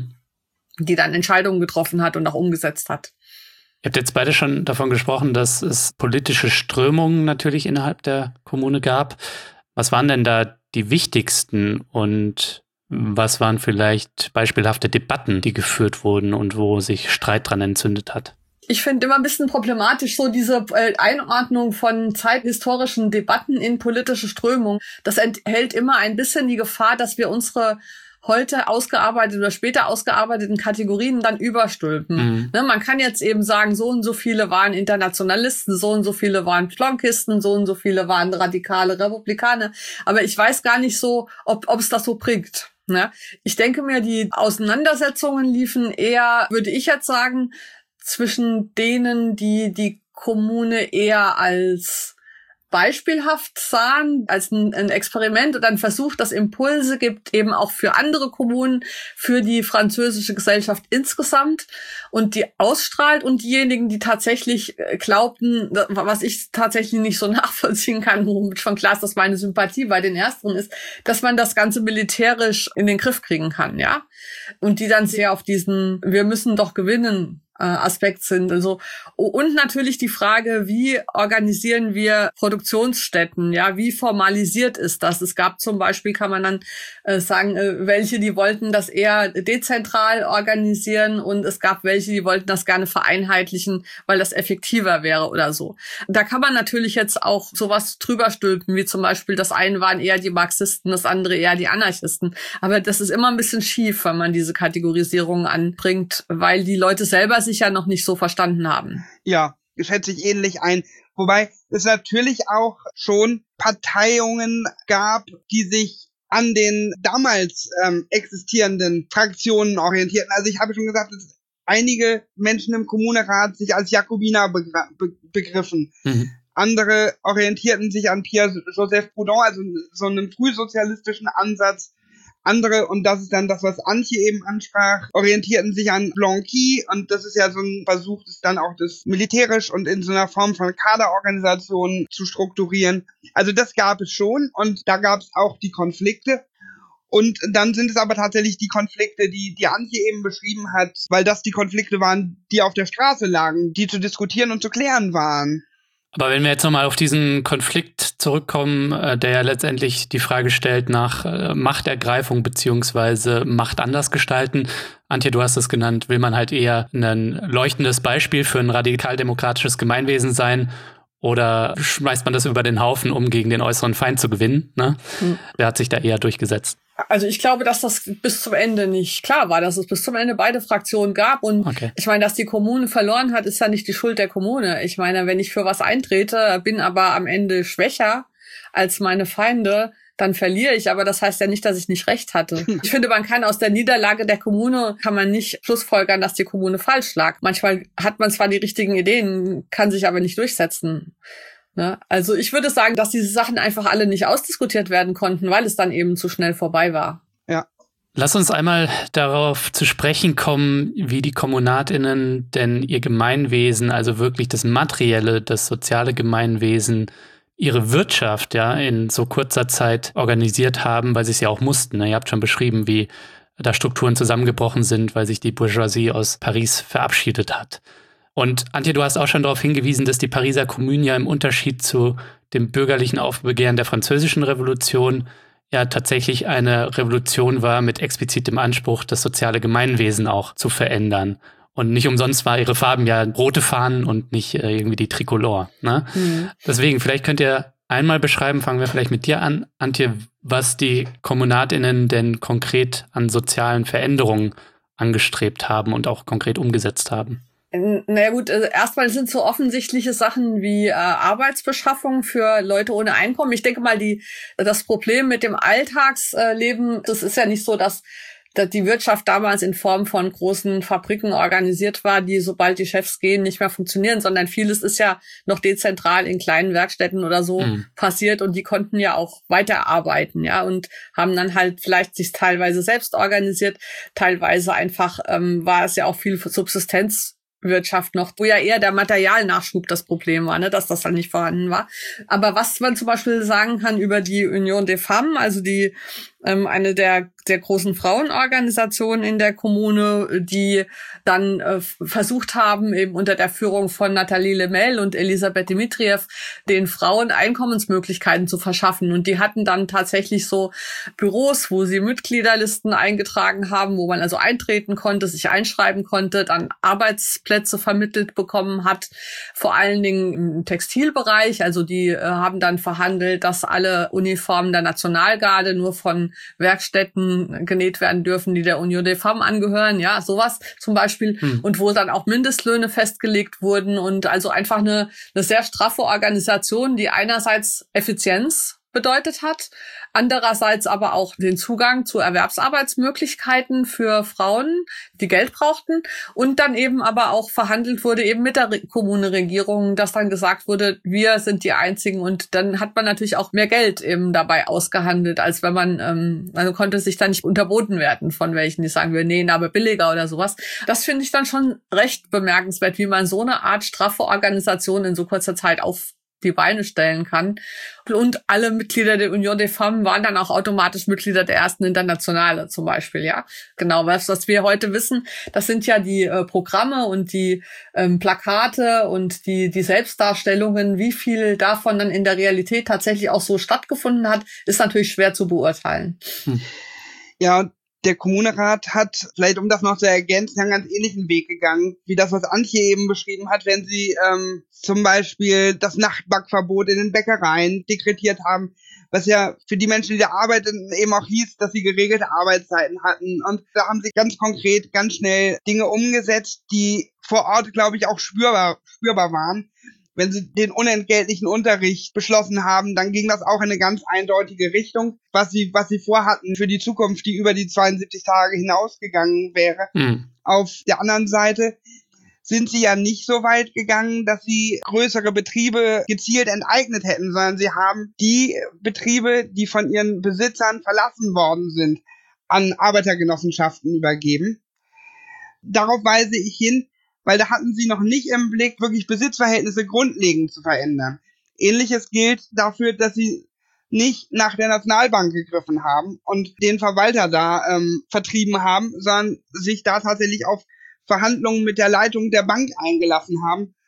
die dann Entscheidungen getroffen hat und auch umgesetzt hat. Ihr habt jetzt beide schon davon gesprochen, dass es politische Strömungen natürlich innerhalb der Kommune gab. Was waren denn da die wichtigsten und was waren vielleicht beispielhafte Debatten, die geführt wurden und wo sich Streit dran entzündet hat? Ich finde immer ein bisschen problematisch so diese Einordnung von zeithistorischen Debatten in politische Strömungen. Das enthält immer ein bisschen die Gefahr, dass wir unsere heute ausgearbeiteten oder später ausgearbeiteten Kategorien dann überstülpen. Mhm. Ne, man kann jetzt eben sagen, so und so viele waren Internationalisten, so und so viele waren Plonkisten, so und so viele waren radikale Republikaner. Aber ich weiß gar nicht so, ob es das so bringt. Ne? Ich denke mir, die Auseinandersetzungen liefen eher, würde ich jetzt sagen, zwischen denen, die die Kommune eher als beispielhaft sahen, als ein Experiment oder ein Versuch, das Impulse gibt, eben auch für andere Kommunen, für die französische Gesellschaft insgesamt, und die ausstrahlt, und diejenigen, die tatsächlich glaubten, was ich tatsächlich nicht so nachvollziehen kann, womit schon klar ist, dass meine Sympathie bei den Ersteren ist, dass man das Ganze militärisch in den Griff kriegen kann, ja, und die dann sehr auf diesen "Wir müssen doch gewinnen" Aspekt sind. Also, und natürlich die Frage, wie organisieren wir Produktionsstätten? Ja, wie formalisiert ist das? Es gab zum Beispiel, kann man dann sagen, welche, die wollten das eher dezentral organisieren, und es gab welche, die wollten das gerne vereinheitlichen, weil das effektiver wäre oder so. Da kann man natürlich jetzt auch sowas drüber stülpen, wie zum Beispiel, das eine waren eher die Marxisten, das andere eher die Anarchisten. Aber das ist immer ein bisschen schief, wenn man diese Kategorisierung anbringt, weil die Leute selber sich ja noch nicht so verstanden haben. Ja, schätze ich ähnlich ein. Wobei es natürlich auch schon Parteiungen gab, die sich an den damals existierenden Fraktionen orientierten. Also ich habe schon gesagt, dass einige Menschen im Kommunerat sich als Jakobiner begriffen. Mhm. Andere orientierten sich an Pierre-Joseph Proudhon, also so einem frühsozialistischen Ansatz. Andere, und das ist dann das, was Antje eben ansprach, orientierten sich an Blanqui, und das ist ja so ein Versuch, das dann auch das militärisch und in so einer Form von Kaderorganisation zu strukturieren. Also das gab es schon, und da gab es auch die Konflikte. Und dann sind es aber tatsächlich die Konflikte, die Antje eben beschrieben hat, weil das die Konflikte waren, die auf der Straße lagen, die zu diskutieren und zu klären waren. Aber wenn wir jetzt nochmal auf diesen Konflikt zurückkommen, der ja letztendlich die Frage stellt nach Machtergreifung beziehungsweise Macht anders gestalten. Antje, du hast es genannt, will man halt eher ein leuchtendes Beispiel für ein radikaldemokratisches Gemeinwesen sein oder schmeißt man das über den Haufen, um gegen den äußeren Feind zu gewinnen? Ne? Wer hat sich da eher durchgesetzt? Also ich glaube, dass das bis zum Ende nicht klar war, dass es bis zum Ende beide Fraktionen gab. Und Ich meine, dass die Kommune verloren hat, ist ja nicht die Schuld der Kommune. Ich meine, wenn ich für was eintrete, bin aber am Ende schwächer als meine Feinde, dann verliere ich. Aber das heißt ja nicht, dass ich nicht recht hatte. Ich finde, man kann aus der Niederlage der Kommune, kann man nicht schlussfolgern, dass die Kommune falsch lag. Manchmal hat man zwar die richtigen Ideen, kann sich aber nicht durchsetzen. Also ich würde sagen, dass diese Sachen einfach alle nicht ausdiskutiert werden konnten, weil es dann eben zu schnell vorbei war. Ja. Lass uns einmal darauf zu sprechen kommen, wie die KommunatInnen denn ihr Gemeinwesen, also wirklich das materielle, das soziale Gemeinwesen, ihre Wirtschaft ja in so kurzer Zeit organisiert haben, weil sie es ja auch mussten. Ihr habt schon beschrieben, wie da Strukturen zusammengebrochen sind, weil sich die Bourgeoisie aus Paris verabschiedet hat. Und Antje, du hast auch schon darauf hingewiesen, dass die Pariser Kommune ja im Unterschied zu dem bürgerlichen Aufbegehren der Französischen Revolution ja tatsächlich eine Revolution war mit explizitem Anspruch, das soziale Gemeinwesen auch zu verändern. Und nicht umsonst war ihre Farben ja rote Fahnen und nicht irgendwie die Tricolore. Ne? Deswegen, vielleicht könnt ihr einmal beschreiben, fangen wir vielleicht mit dir an, Antje, was die KommunatInnen denn konkret an sozialen Veränderungen angestrebt haben und auch konkret umgesetzt haben. Naja gut, erstmal sind so offensichtliche Sachen wie Arbeitsbeschaffung für Leute ohne Einkommen. Ich denke mal, das Problem mit dem Alltagsleben, das ist ja nicht so, dass die Wirtschaft damals in Form von großen Fabriken organisiert war, die, sobald die Chefs gehen, nicht mehr funktionieren, sondern vieles ist ja noch dezentral in kleinen Werkstätten oder so passiert und die konnten ja auch weiterarbeiten, ja, und haben dann halt vielleicht sich teilweise selbst organisiert, teilweise einfach war es ja auch viel Subsistenzwirtschaft noch, wo ja eher der Materialnachschub das Problem war, ne, dass das dann nicht vorhanden war. Aber was man zum Beispiel sagen kann über die Union des Femmes, also die eine der großen Frauenorganisationen in der Kommune, die dann versucht haben, eben unter der Führung von Nathalie Lemel und Elisabeth Dimitriev den Frauen Einkommensmöglichkeiten zu verschaffen. Und die hatten dann tatsächlich so Büros, wo sie Mitgliederlisten eingetragen haben, wo man also eintreten konnte, sich einschreiben konnte, dann Arbeitsplätze vermittelt bekommen hat, vor allen Dingen im Textilbereich. Also die haben dann verhandelt, dass alle Uniformen der Nationalgarde nur von Werkstätten genäht werden dürfen, die der Union des Femmes angehören, ja, sowas zum Beispiel, und wo dann auch Mindestlöhne festgelegt wurden und also einfach eine sehr straffe Organisation, die einerseits Effizienz bedeutet hat, andererseits aber auch den Zugang zu Erwerbsarbeitsmöglichkeiten für Frauen, die Geld brauchten, und dann eben aber auch verhandelt wurde eben mit der Kommunenregierung, dass dann gesagt wurde, wir sind die Einzigen, und dann hat man natürlich auch mehr Geld eben dabei ausgehandelt, als wenn man, also konnte sich dann nicht unterboten werden von welchen, die sagen, wir nähen aber billiger oder sowas. Das finde ich dann schon recht bemerkenswert, wie man so eine Art straffe Organisation in so kurzer Zeit auf die Beine stellen kann. Und alle Mitglieder der Union des Femmes waren dann auch automatisch Mitglieder der ersten Internationale zum Beispiel, ja. Genau, was wir heute wissen, das sind ja die Programme und die Plakate und die Selbstdarstellungen. Wie viel davon dann in der Realität tatsächlich auch so stattgefunden hat, ist natürlich schwer zu beurteilen. Ja, der Kommunerat hat, vielleicht um das noch zu ergänzen, einen ganz ähnlichen Weg gegangen, wie das, was Antje eben beschrieben hat, wenn sie zum Beispiel das Nachtbackverbot in den Bäckereien dekretiert haben, was ja für die Menschen, die da arbeiteten, eben auch hieß, dass sie geregelte Arbeitszeiten hatten. Und da haben sie ganz konkret, ganz schnell Dinge umgesetzt, die vor Ort, glaube ich, auch spürbar waren. Wenn sie den unentgeltlichen Unterricht beschlossen haben, dann ging das auch in eine ganz eindeutige Richtung, was sie vorhatten für die Zukunft, die über die 72 Tage hinausgegangen wäre. Auf der anderen Seite sind sie ja nicht so weit gegangen, dass sie größere Betriebe gezielt enteignet hätten, sondern sie haben die Betriebe, die von ihren Besitzern verlassen worden sind, an Arbeitergenossenschaften übergeben. Darauf weise ich hin, weil da hatten sie noch nicht im Blick, wirklich Besitzverhältnisse grundlegend zu verändern. Ähnliches gilt dafür, dass sie nicht nach der Nationalbank gegriffen haben und den Verwalter da vertrieben haben, sondern sich da tatsächlich auf Verhandlungen mit der Leitung der Bank eingelassen haben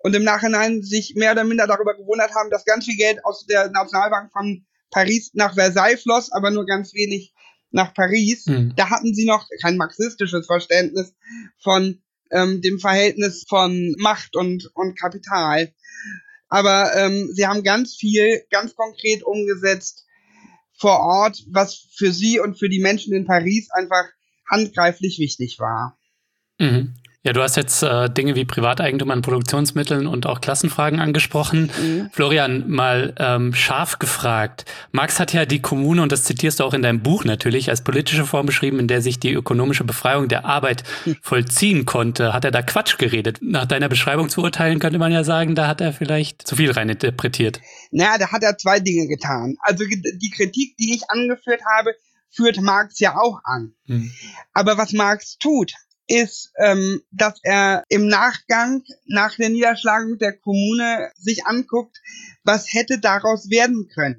und im Nachhinein sich mehr oder minder darüber gewundert haben, dass ganz viel Geld aus der Nationalbank von Paris nach Versailles floss, aber nur ganz wenig nach Paris. Da hatten sie noch kein marxistisches Verständnis von dem Verhältnis von Macht und Kapital. Aber sie haben ganz viel, ganz konkret umgesetzt vor Ort, was für sie und für die Menschen in Paris einfach handgreiflich wichtig war. Mhm. Ja, du hast jetzt Dinge wie Privateigentum an Produktionsmitteln und auch Klassenfragen angesprochen. Florian, mal scharf gefragt. Marx hat ja die Kommune, und das zitierst du auch in deinem Buch natürlich, als politische Form beschrieben, in der sich die ökonomische Befreiung der Arbeit vollziehen konnte. Hat er da Quatsch geredet? Nach deiner Beschreibung zu urteilen, könnte man ja sagen, da hat er vielleicht zu viel reininterpretiert. Naja, da hat er zwei Dinge getan. Also die Kritik, die ich angeführt habe, führt Marx ja auch an. Aber was Marx tut, ist, dass er im Nachgang, nach der Niederschlagung der Kommune, sich anguckt, was hätte daraus werden können.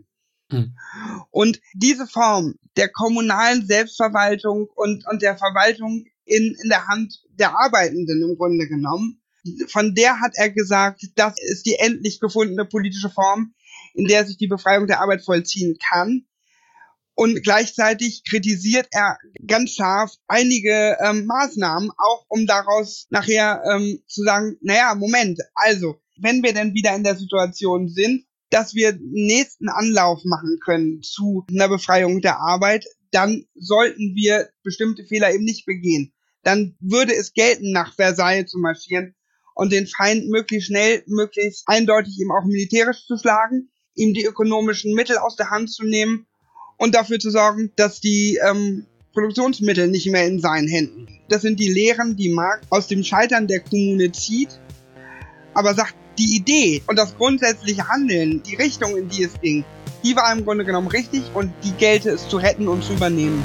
Und diese Form der kommunalen Selbstverwaltung und der Verwaltung in der Hand der Arbeitenden im Grunde genommen, von der hat er gesagt, das ist die endlich gefundene politische Form, in der sich die Befreiung der Arbeit vollziehen kann. Und gleichzeitig kritisiert er ganz scharf einige Maßnahmen, auch um daraus nachher zu sagen, naja, Moment, also, wenn wir denn wieder in der Situation sind, dass wir nächsten Anlauf machen können zu einer Befreiung der Arbeit, dann sollten wir bestimmte Fehler eben nicht begehen. Dann würde es gelten, nach Versailles zu marschieren und den Feind möglichst schnell, möglichst eindeutig eben auch militärisch zu schlagen, ihm die ökonomischen Mittel aus der Hand zu nehmen und dafür zu sorgen, dass die Produktionsmittel nicht mehr in seinen Händen liegen. Das sind die Lehren, die Marx aus dem Scheitern der Kommune zieht, aber sagt, die Idee und das grundsätzliche Handeln, die Richtung, in die es ging, die war im Grunde genommen richtig und die gelte es zu retten und zu übernehmen.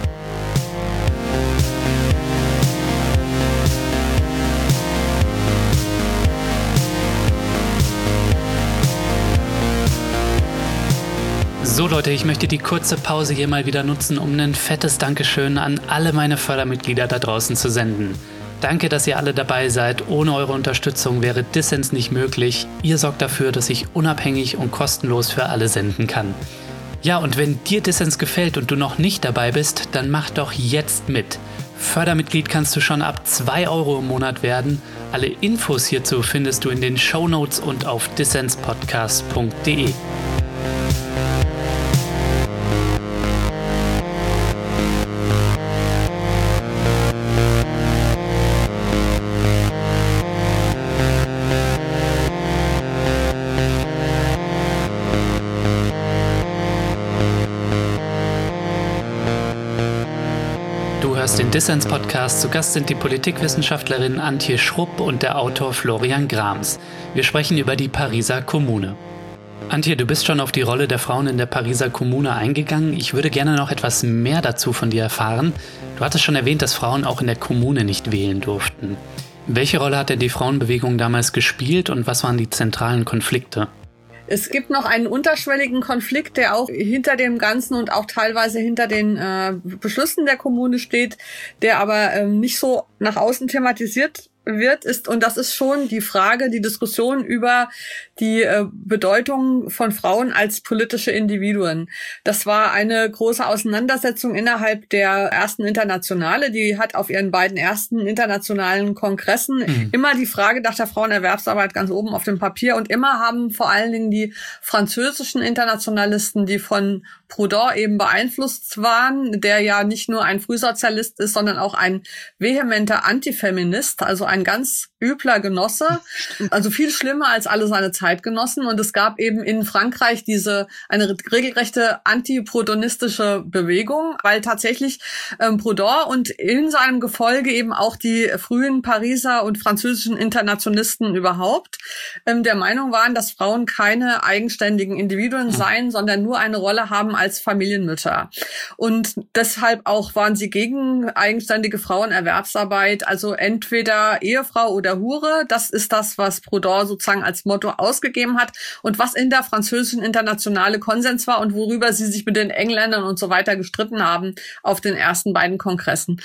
So Leute, ich möchte die kurze Pause hier mal wieder nutzen, um ein fettes Dankeschön an alle meine Fördermitglieder da draußen zu senden. Danke, dass ihr alle dabei seid. Ohne eure Unterstützung wäre Dissens nicht möglich. Ihr sorgt dafür, dass ich unabhängig und kostenlos für alle senden kann. Ja, und wenn dir Dissens gefällt und du noch nicht dabei bist, dann mach doch jetzt mit. Fördermitglied kannst du schon ab 2 € im Monat werden. Alle Infos hierzu findest du in den Shownotes und auf dissenspodcast.de. Den Dissens-Podcast. Zu Gast sind die Politikwissenschaftlerin Antje Schrupp und der Autor Florian Grams. Wir sprechen über die Pariser Kommune. Antje, du bist schon auf die Rolle der Frauen in der Pariser Kommune eingegangen. Ich würde gerne noch etwas mehr dazu von dir erfahren. Du hattest schon erwähnt, dass Frauen auch in der Kommune nicht wählen durften. Welche Rolle hat denn die Frauenbewegung damals gespielt und was waren die zentralen Konflikte? Es gibt noch einen unterschwelligen Konflikt, der auch hinter dem Ganzen und auch teilweise hinter den Beschlüssen der Kommune steht, der aber nicht so nach außen thematisiert wird, und das ist schon die Frage, die Diskussion über die Bedeutung von Frauen als politische Individuen. Das war eine große Auseinandersetzung innerhalb der ersten Internationale. Die hat auf ihren beiden ersten internationalen Kongressen immer die Frage nach der Frauenerwerbsarbeit ganz oben auf dem Papier, und immer haben vor allen Dingen die französischen Internationalisten, die von Proudhon eben beeinflusst waren, der ja nicht nur ein Frühsozialist ist, sondern auch ein vehementer Antifeminist, also ein ganz übler Genosse, also viel schlimmer als alle seine Zeitgenossen. Und es gab eben in Frankreich eine regelrechte antiproudhonistische Bewegung, weil tatsächlich Proudhon und in seinem Gefolge eben auch die frühen Pariser und französischen Internationalisten überhaupt der Meinung waren, dass Frauen keine eigenständigen Individuen seien, sondern nur eine Rolle haben als Familienmütter. Und deshalb auch waren sie gegen eigenständige Frauenerwerbsarbeit, also entweder Ehefrau oder Hure. Das ist das, was Proudhon sozusagen als Motto ausgegeben hat und was in der französischen Internationale Konsens war und worüber sie sich mit den Engländern und so weiter gestritten haben auf den ersten beiden Kongressen.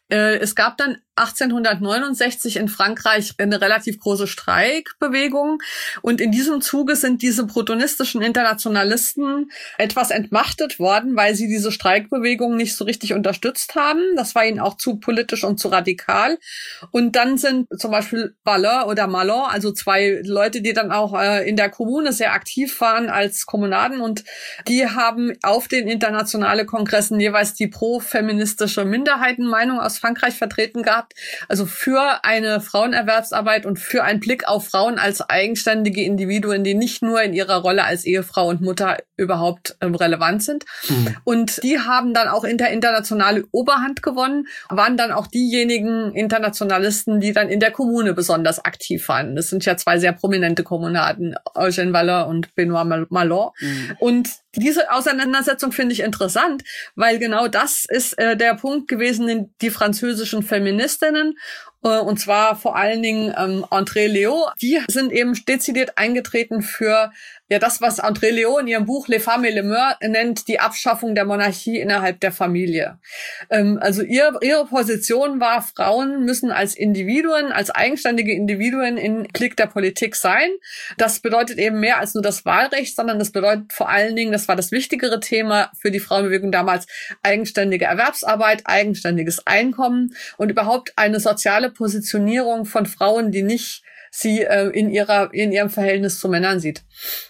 Es gab dann 1869 in Frankreich eine relativ große Streikbewegung und in diesem Zuge sind diese protonistischen Internationalisten etwas entmachtet worden, weil sie diese Streikbewegung nicht so richtig unterstützt haben. Das war ihnen auch zu politisch und zu radikal. Und dann sind zum Beispiel Ballot oder Malon, also zwei Leute, die dann auch in der Kommune sehr aktiv waren als Kommunaden, und die haben auf den internationalen Kongressen jeweils die pro-feministische Minderheitenmeinung aus Frankreich vertreten gehabt. Also für eine Frauenerwerbsarbeit und für einen Blick auf Frauen als eigenständige Individuen, die nicht nur in ihrer Rolle als Ehefrau und Mutter überhaupt relevant sind. Mhm. Und die haben dann auch internationale Oberhand gewonnen, waren dann auch diejenigen Internationalisten, die dann in der Kommune besonders aktiv waren. Das sind ja zwei sehr prominente Kommunaden, Eugène Vallet und Benoît Malon. Mhm. Und diese Auseinandersetzung finde ich interessant, weil genau das ist der Punkt gewesen, den die französischen Feministinnen, und zwar vor allen Dingen André Leo, die sind eben dezidiert eingetreten für das, was André Leo in ihrem Buch Les Femmes et les Mœurs nennt, die Abschaffung der Monarchie innerhalb der Familie. Also ihre Position war, Frauen müssen als Individuen, als eigenständige Individuen im Blick der Politik sein. Das bedeutet eben mehr als nur das Wahlrecht, sondern das bedeutet vor allen Dingen, das war das wichtigere Thema für die Frauenbewegung damals, eigenständige Erwerbsarbeit, eigenständiges Einkommen und überhaupt eine soziale Positionierung von Frauen, die nicht sie in ihrem Verhältnis zu Männern sieht.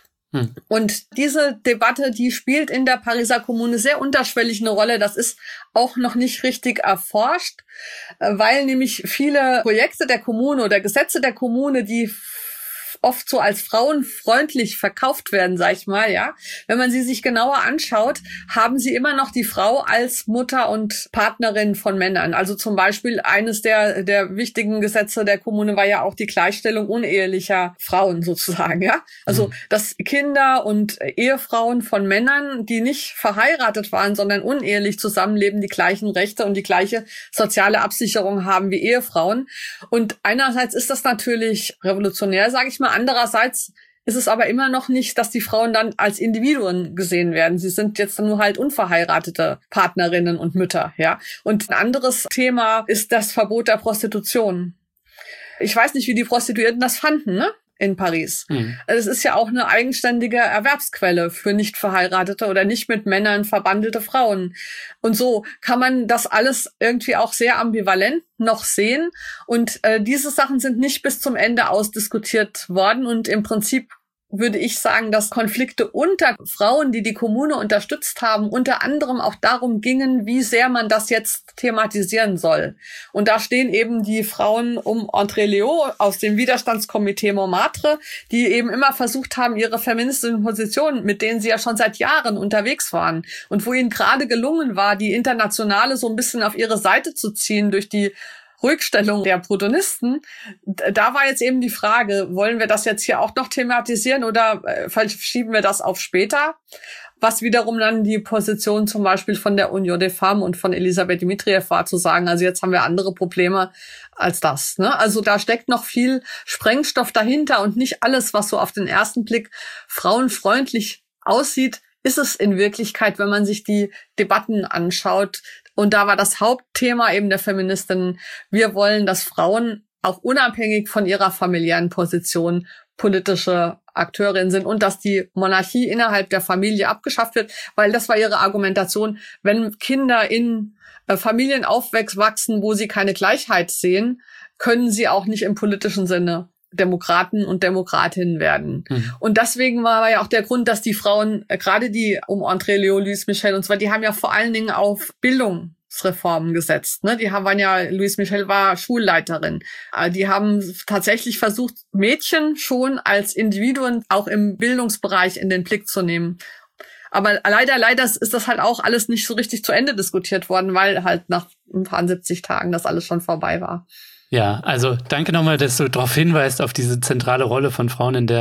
Und diese Debatte, die spielt in der Pariser Kommune sehr unterschwellig eine Rolle. Das ist auch noch nicht richtig erforscht, weil nämlich viele Projekte der Kommune oder Gesetze der Kommune, die oft so als frauenfreundlich verkauft werden, sag ich mal, ja. Wenn man sie sich genauer anschaut, haben sie immer noch die Frau als Mutter und Partnerin von Männern. Also zum Beispiel eines der wichtigen Gesetze der Kommune war ja auch die Gleichstellung unehelicher Frauen sozusagen, ja. Also, dass Kinder und Ehefrauen von Männern, die nicht verheiratet waren, sondern unehelich zusammenleben, die gleichen Rechte und die gleiche soziale Absicherung haben wie Ehefrauen. Und einerseits ist das natürlich revolutionär, sage ich mal. Andererseits ist es aber immer noch nicht, dass die Frauen dann als Individuen gesehen werden. Sie sind jetzt nur halt unverheiratete Partnerinnen und Mütter, ja. Und ein anderes Thema ist das Verbot der Prostitution. Ich weiß nicht, wie die Prostituierten das fanden, ne? In Paris. Es ist ja auch eine eigenständige Erwerbsquelle für nicht verheiratete oder nicht mit Männern verbandelte Frauen. Und so kann man das alles irgendwie auch sehr ambivalent noch sehen. Und diese Sachen sind nicht bis zum Ende ausdiskutiert worden. Und im Prinzip würde ich sagen, dass Konflikte unter Frauen, die die Kommune unterstützt haben, unter anderem auch darum gingen, wie sehr man das jetzt thematisieren soll. Und da stehen eben die Frauen um André Leo aus dem Widerstandskomitee Montmartre, die eben immer versucht haben, ihre feministischen Positionen, mit denen sie ja schon seit Jahren unterwegs waren und wo ihnen gerade gelungen war, die Internationale so ein bisschen auf ihre Seite zu ziehen durch die Rückstellung der Protonisten. Da war jetzt eben die Frage, wollen wir das jetzt hier auch noch thematisieren oder verschieben wir das auf später? Was wiederum dann die Position zum Beispiel von der Union des Femmes und von Elisabeth Dimitriev war, zu sagen, also jetzt haben wir andere Probleme als das, ne? Also da steckt noch viel Sprengstoff dahinter und nicht alles, was so auf den ersten Blick frauenfreundlich aussieht, ist es in Wirklichkeit, wenn man sich die Debatten anschaut. Und da war das Hauptthema eben der Feministinnen, wir wollen, dass Frauen auch unabhängig von ihrer familiären Position politische Akteurinnen sind und dass die Monarchie innerhalb der Familie abgeschafft wird, weil das war ihre Argumentation, wenn Kinder in Familien aufwachsen, wo sie keine Gleichheit sehen, können sie auch nicht im politischen Sinne Demokraten und Demokratinnen werden. Und deswegen war ja auch der Grund, dass die Frauen, gerade die um André Leo, Louise Michel und so weiter, die haben ja vor allen Dingen auf Bildungsreformen gesetzt. Ne? Louise Michel war Schulleiterin. Die haben tatsächlich versucht, Mädchen schon als Individuen auch im Bildungsbereich in den Blick zu nehmen. Aber leider ist das halt auch alles nicht so richtig zu Ende diskutiert worden, weil halt nach ein paar 70 Tagen das alles schon vorbei war. Ja, also danke nochmal, dass du darauf hinweist, auf diese zentrale Rolle von Frauen in der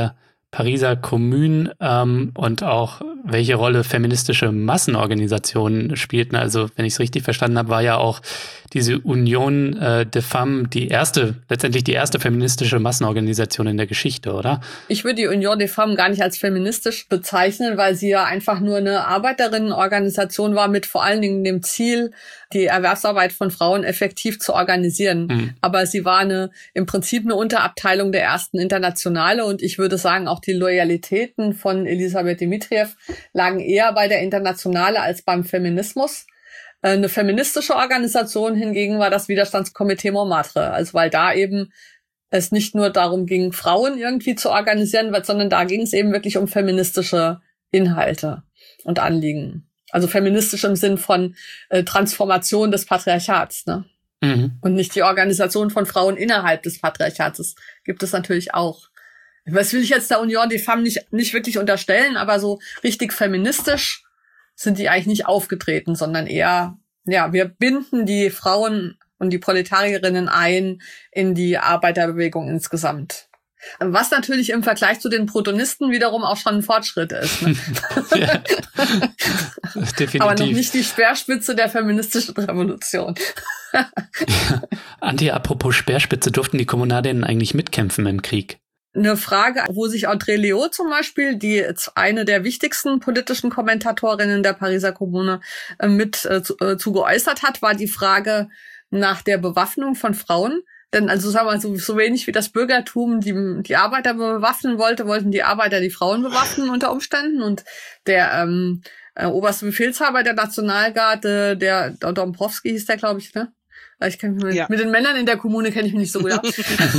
Pariser Kommune und auch welche Rolle feministische Massenorganisationen spielten. Also wenn ich es richtig verstanden habe, war ja auch diese Union des Femmes letztendlich die erste feministische Massenorganisation in der Geschichte, oder? Ich würde die Union des Femmes gar nicht als feministisch bezeichnen, weil sie ja einfach nur eine Arbeiterinnen-Organisation war mit vor allen Dingen dem Ziel, die Erwerbsarbeit von Frauen effektiv zu organisieren. Aber sie war im Prinzip eine Unterabteilung der ersten Internationale und ich würde sagen, auch die Loyalitäten von Elisabeth Dimitriev lagen eher bei der Internationale als beim Feminismus. Eine feministische Organisation hingegen war das Widerstandskomitee Montmartre, also weil da eben es nicht nur darum ging, Frauen irgendwie zu organisieren, sondern da ging es eben wirklich um feministische Inhalte und Anliegen. Also feministisch im Sinn von Transformation des Patriarchats, ne? Und nicht die Organisation von Frauen innerhalb des Patriarchats. Das gibt es natürlich auch. Das will ich jetzt der Union des Femmes nicht wirklich unterstellen, aber so richtig feministisch sind die eigentlich nicht aufgetreten, sondern eher, ja, wir binden die Frauen und die Proletarierinnen ein in die Arbeiterbewegung insgesamt. Was natürlich im Vergleich zu den Protonisten wiederum auch schon ein Fortschritt ist. Ne? Ja, definitiv. Aber noch nicht die Speerspitze der feministischen Revolution. Ja. Andi, apropos Speerspitze, durften die Kommunadinnen eigentlich mitkämpfen im Krieg? Eine Frage, wo sich André Leo zum Beispiel, die eine der wichtigsten politischen Kommentatorinnen der Pariser Kommune, zu geäußert hat, war die Frage nach der Bewaffnung von Frauen. Denn also sagen wir mal, so wenig wie das Bürgertum die Arbeiter bewaffnen wollte, wollten die Arbeiter die Frauen bewaffnen unter Umständen. Und der oberste Befehlshaber der Nationalgarde, der Dombrowski hieß der, glaube ich, ne? Ich kenne mich mit den Männern in der Kommune kenne ich mich nicht so gut aus.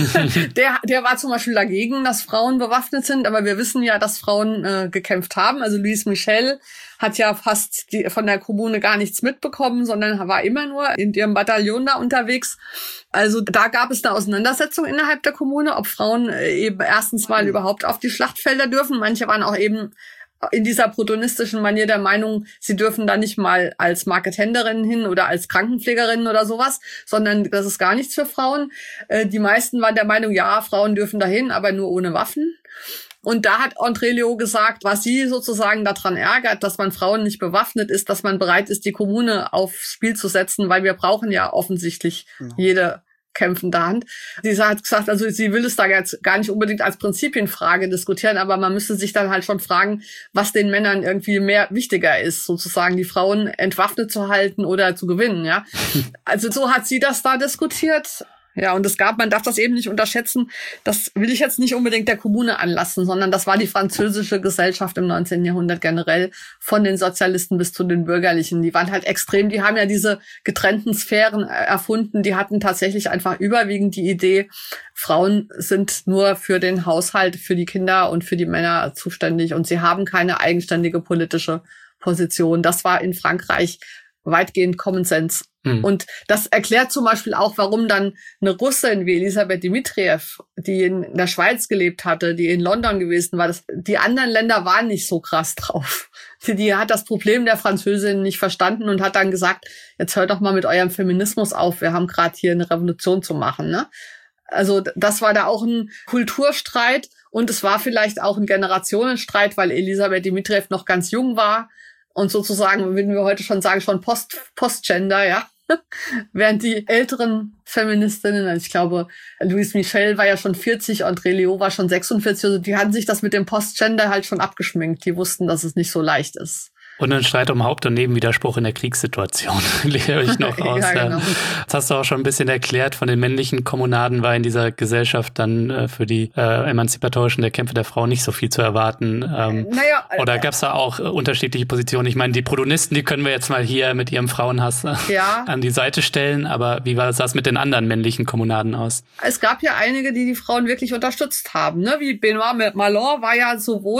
Der war zum Beispiel dagegen, dass Frauen bewaffnet sind, aber wir wissen ja, dass Frauen gekämpft haben. Also Louise Michel hat ja fast von der Kommune gar nichts mitbekommen, sondern war immer nur in ihrem Bataillon da unterwegs. Also da gab es eine Auseinandersetzung innerhalb der Kommune, ob Frauen eben erstens mal überhaupt auf die Schlachtfelder dürfen. Manche waren auch eben in dieser protonistischen Manier der Meinung, sie dürfen da nicht mal als Markethändlerinnen hin oder als Krankenpflegerinnen oder sowas, sondern das ist gar nichts für Frauen. Die meisten waren der Meinung, ja, Frauen dürfen dahin, aber nur ohne Waffen. Und da hat André Leo gesagt, was sie sozusagen daran ärgert, dass man Frauen nicht bewaffnet ist, dass man bereit ist, die Kommune aufs Spiel zu setzen, weil wir brauchen ja offensichtlich jede kämpfende Hand. Sie hat gesagt, also sie will es da jetzt gar nicht unbedingt als Prinzipienfrage diskutieren, aber man müsste sich dann halt schon fragen, was den Männern irgendwie mehr wichtiger ist, sozusagen die Frauen entwaffnet zu halten oder zu gewinnen, ja. Also so hat sie das da diskutiert. Ja, und man darf das eben nicht unterschätzen, das will ich jetzt nicht unbedingt der Kommune anlassen, sondern das war die französische Gesellschaft im 19. Jahrhundert generell, von den Sozialisten bis zu den Bürgerlichen. Die waren halt extrem, die haben ja diese getrennten Sphären erfunden, die hatten tatsächlich einfach überwiegend die Idee, Frauen sind nur für den Haushalt, für die Kinder und für die Männer zuständig und sie haben keine eigenständige politische Position. Das war in Frankreich weitgehend Common Sense. Und das erklärt zum Beispiel auch, warum dann eine Russin wie Elisabeth Dimitriev, die in der Schweiz gelebt hatte, die in London gewesen war, die anderen Länder waren nicht so krass drauf. Die hat das Problem der Französin nicht verstanden und hat dann gesagt, jetzt hört doch mal mit eurem Feminismus auf, wir haben gerade hier eine Revolution zu machen, ne? Also das war da auch ein Kulturstreit und es war vielleicht auch ein Generationenstreit, weil Elisabeth Dimitriev noch ganz jung war. Und sozusagen, würden wir heute schon sagen, schon Postgender, ja. Während die älteren Feministinnen, also ich glaube, Louise Michel war ja schon 40, André Leo war schon 46, also die hatten sich das mit dem Postgender halt schon abgeschminkt. Die wussten, dass es nicht so leicht ist. Und ein Streit um Haupt- und Nebenwiderspruch in der Kriegssituation, lehre ich noch aus. Ja, genau. Das hast du auch schon ein bisschen erklärt, von den männlichen Kommunaden war in dieser Gesellschaft dann für die emanzipatorischen der Kämpfe der Frau nicht so viel zu erwarten. Oder gab es da auch unterschiedliche Positionen? Ich meine, die Protonisten, die können wir jetzt mal hier mit ihrem Frauenhass an die Seite stellen, aber wie sah es mit den anderen männlichen Kommunaden aus? Es gab ja einige, die Frauen wirklich unterstützt haben, ne? Wie Benoît Malan war ja sowohl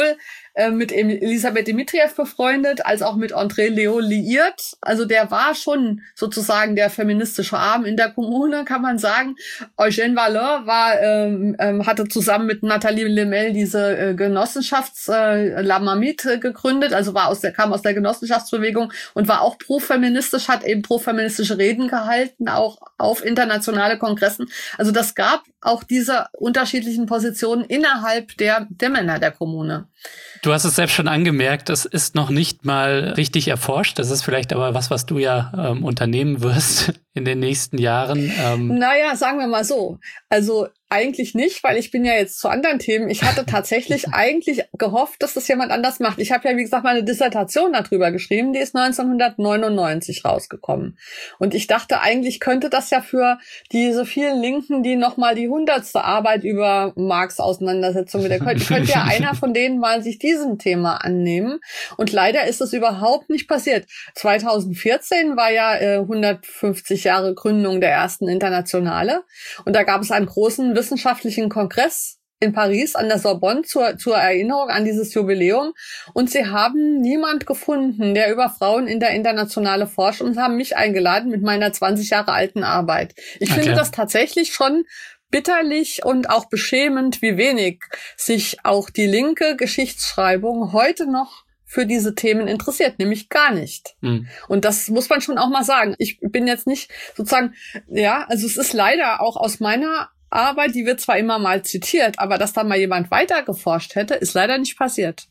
mit Elisabeth Dimitriev befreundet, als auch mit André Leo liiert. Also der war schon sozusagen der feministische Arm in der Kommune, kann man sagen. Eugène Valeur hatte zusammen mit Nathalie Lemel diese Genossenschafts La Marmite gegründet, also kam aus der Genossenschaftsbewegung und war auch profeministisch, hat eben profeministische Reden gehalten, auch auf internationale Kongressen. Also das gab auch diese unterschiedlichen Positionen innerhalb der Männer der Kommune. Du hast es selbst schon angemerkt, das ist noch nicht mal richtig erforscht. Das ist vielleicht aber was du ja unternehmen wirst in den nächsten Jahren. Naja, sagen wir mal so. Also eigentlich nicht, weil ich bin ja jetzt zu anderen Themen. Ich hatte tatsächlich eigentlich gehofft, dass das jemand anders macht. Ich habe ja, wie gesagt, meine Dissertation darüber geschrieben. Die ist 1999 rausgekommen. Und ich dachte, eigentlich könnte das ja für diese vielen Linken, die nochmal die 100. Arbeit über Marx Auseinandersetzung mit der könnte ja einer von denen mal sich diesem Thema annehmen. Und leider ist es überhaupt nicht passiert. 2014 war ja 150 Jahre Gründung der ersten Internationale. Und da gab es einen großen wissenschaftlichen Kongress in Paris an der Sorbonne zur Erinnerung an dieses Jubiläum. Und sie haben niemand gefunden, der über Frauen in der Internationale forscht, und haben mich eingeladen mit meiner 20 Jahre alten Arbeit. Ich finde das tatsächlich schon bitterlich und auch beschämend, wie wenig sich auch die linke Geschichtsschreibung heute noch für diese Themen interessiert, nämlich gar nicht. Und das muss man schon auch mal sagen. Ich bin jetzt nicht sozusagen, ja, also es ist leider auch aus meiner Arbeit, die wird zwar immer mal zitiert, aber dass da mal jemand weiter geforscht hätte, ist leider nicht passiert.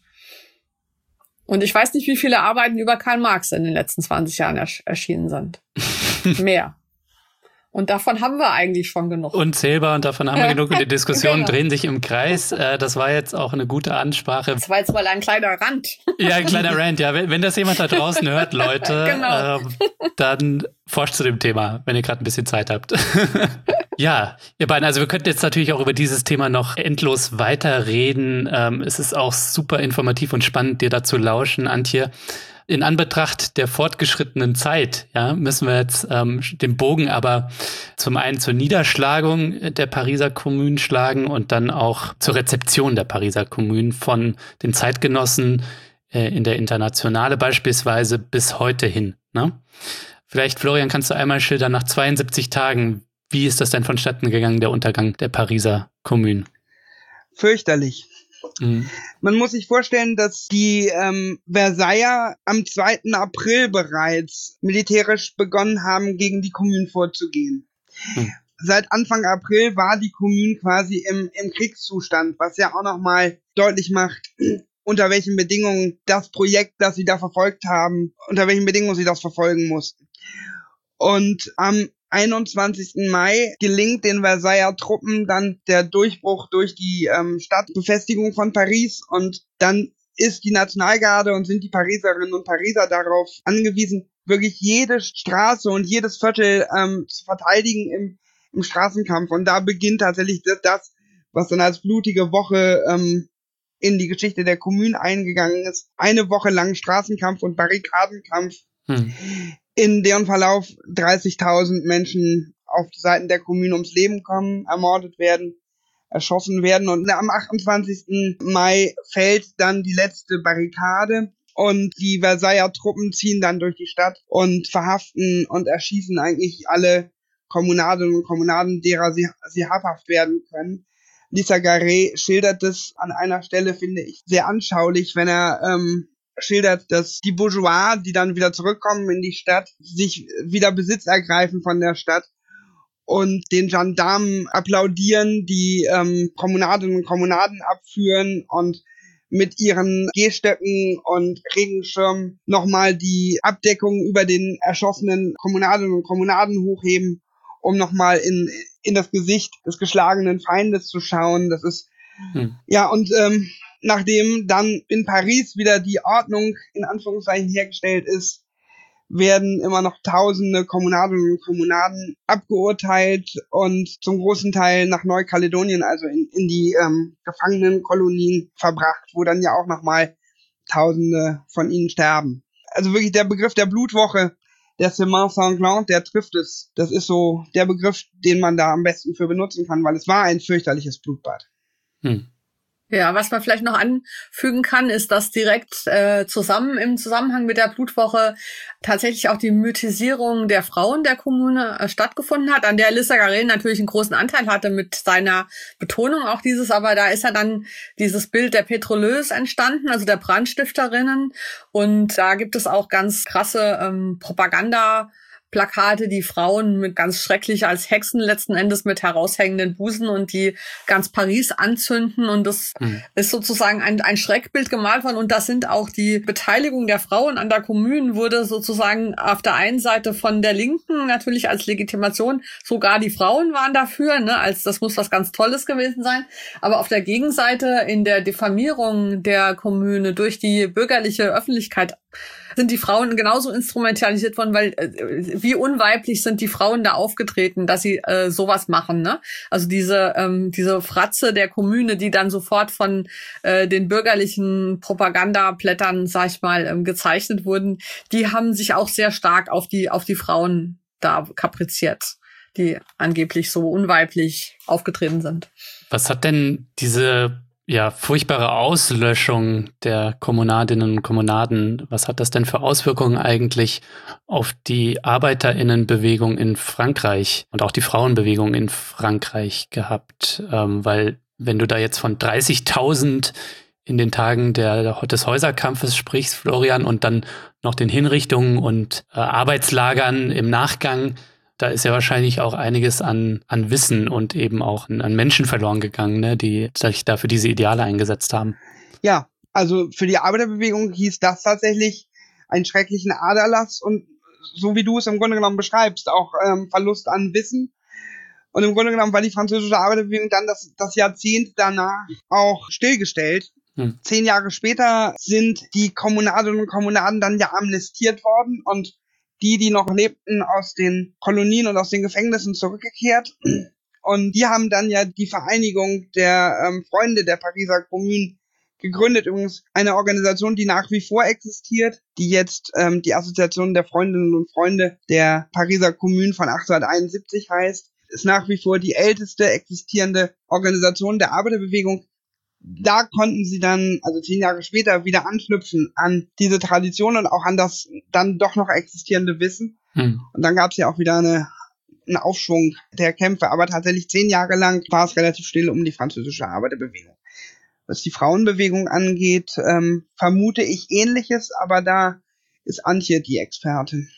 Und ich weiß nicht, wie viele Arbeiten über Karl Marx in den letzten 20 Jahren erschienen sind. Mehr. Und davon haben wir eigentlich schon genug. Unzählbar, und davon haben wir genug. Und die Diskussionen drehen sich im Kreis. Das war jetzt auch eine gute Ansprache. Das war jetzt mal ein kleiner Rant. Ja, ein kleiner Rant. Ja, wenn das jemand da draußen hört, Leute, dann forscht zu dem Thema, wenn ihr gerade ein bisschen Zeit habt. Ja, ihr beiden, also wir könnten jetzt natürlich auch über dieses Thema noch endlos weiterreden. Es ist auch super informativ und spannend, dir dazu lauschen, Antje. In Anbetracht der fortgeschrittenen Zeit, ja, müssen wir jetzt den Bogen aber zum einen zur Niederschlagung der Pariser Kommunen schlagen und dann auch zur Rezeption der Pariser Kommunen von den Zeitgenossen in der Internationale beispielsweise bis heute hin. Ne? Vielleicht, Florian, kannst du einmal schildern, nach 72 Tagen, wie ist das denn vonstatten gegangen, der Untergang der Pariser Kommunen? Fürchterlich. Man muss sich vorstellen, dass die Versailler am 2. April bereits militärisch begonnen haben, gegen die Kommunen vorzugehen. Seit Anfang April war die Kommune quasi im Kriegszustand, was ja auch nochmal deutlich macht, unter welchen Bedingungen das Projekt, das sie da verfolgt haben, unter welchen Bedingungen sie das verfolgen mussten. Und am 21. Mai gelingt den Versailler Truppen dann der Durchbruch durch die Stadtbefestigung von Paris, und dann ist die Nationalgarde und sind die Pariserinnen und Pariser darauf angewiesen, wirklich jede Straße und jedes Viertel zu verteidigen im Straßenkampf. Und da beginnt tatsächlich das, was dann als blutige Woche in die Geschichte der Kommune eingegangen ist. Eine Woche lang Straßenkampf und Barrikadenkampf, in deren Verlauf 30.000 Menschen auf Seiten der Kommune ums Leben kommen, ermordet werden, erschossen werden. Und am 28. Mai fällt dann die letzte Barrikade und die Versailler Truppen ziehen dann durch die Stadt und verhaften und erschießen eigentlich alle Kommunadinnen und Kommunaden, derer sie habhaft werden können. Lisa Garet schildert das an einer Stelle, finde ich, sehr anschaulich, wenn er schildert, dass die Bourgeois, die dann wieder zurückkommen in die Stadt, sich wieder Besitz ergreifen von der Stadt und den Gendarmen applaudieren, die Kommunadinnen und Kommunaden abführen und mit ihren Gehstöcken und Regenschirmen nochmal die Abdeckung über den erschossenen Kommunadinnen und Kommunaden hochheben, um nochmal in das Gesicht des geschlagenen Feindes zu schauen. Das ist, ja, und nachdem dann in Paris wieder die Ordnung in Anführungszeichen hergestellt ist, werden immer noch tausende Kommunadinnen und Kommunaden abgeurteilt und zum großen Teil nach Neukaledonien, also in die Gefangenenkolonien verbracht, wo dann ja auch nochmal Tausende von ihnen sterben. Also wirklich der Begriff der Blutwoche, der Semaine sanglante, der trifft es. Das ist so der Begriff, den man da am besten für benutzen kann, weil es war ein fürchterliches Blutbad. Ja, was man vielleicht noch anfügen kann, ist, dass direkt im Zusammenhang mit der Blutwoche tatsächlich auch die Mythisierung der Frauen der Kommune stattgefunden hat, an der Lissagaray natürlich einen großen Anteil hatte mit seiner Betonung auch dieses, aber da ist ja dann dieses Bild der Pétroleuses entstanden, also der Brandstifterinnen, und da gibt es auch ganz krasse Propaganda-Plakate, die Frauen mit ganz schrecklich als Hexen letzten Endes mit heraushängenden Busen und die ganz Paris anzünden, und das ist sozusagen ein Schreckbild gemalt worden, und das sind auch die Beteiligung der Frauen an der Kommune wurde sozusagen auf der einen Seite von der Linken natürlich als Legitimation, sogar die Frauen waren dafür, ne, als das muss was ganz Tolles gewesen sein, aber auf der Gegenseite in der Diffamierung der Kommune durch die bürgerliche Öffentlichkeit sind die Frauen genauso instrumentalisiert worden, weil wie unweiblich sind die Frauen da aufgetreten, dass sie sowas machen, ne? Also diese Fratze der Kommune, die dann sofort von den bürgerlichen Propagandablättern, sag ich mal, gezeichnet wurden, die haben sich auch sehr stark auf die Frauen da kapriziert, die angeblich so unweiblich aufgetreten sind. Was hat denn diese furchtbare Auslöschung der Kommunadinnen und Kommunaden, was hat das denn für Auswirkungen eigentlich auf die ArbeiterInnenbewegung in Frankreich und auch die Frauenbewegung in Frankreich gehabt? Weil wenn du da jetzt von 30.000 in den Tagen des Häuserkampfes sprichst, Florian, und dann noch den Hinrichtungen und Arbeitslagern im Nachgang, da ist ja wahrscheinlich auch einiges an Wissen und eben auch an Menschen verloren gegangen, ne, die sich da für diese Ideale eingesetzt haben. Ja, also für die Arbeiterbewegung hieß das tatsächlich einen schrecklichen Aderlass und so wie du es im Grunde genommen beschreibst, auch Verlust an Wissen. Und im Grunde genommen war die französische Arbeiterbewegung dann das Jahrzehnt danach auch stillgestellt. 10 Jahre später sind die Kommunadinnen und Kommunaden dann ja amnestiert worden und die noch lebten, aus den Kolonien und aus den Gefängnissen zurückgekehrt. Und die haben dann ja die Vereinigung der Freunde der Pariser Kommune gegründet. Übrigens eine Organisation, die nach wie vor existiert, die jetzt die Assoziation der Freundinnen und Freunde der Pariser Kommune von 1871 heißt. Ist nach wie vor die älteste existierende Organisation der Arbeiterbewegung. Da konnten sie dann, also 10 Jahre später, wieder anknüpfen an diese Tradition und auch an das dann doch noch existierende Wissen. Und dann gab es ja auch wieder einen Aufschwung der Kämpfe. Aber tatsächlich 10 Jahre lang war es relativ still um die französische Arbeiterbewegung. Was die Frauenbewegung angeht, vermute ich Ähnliches, aber da ist Antje die Expertin.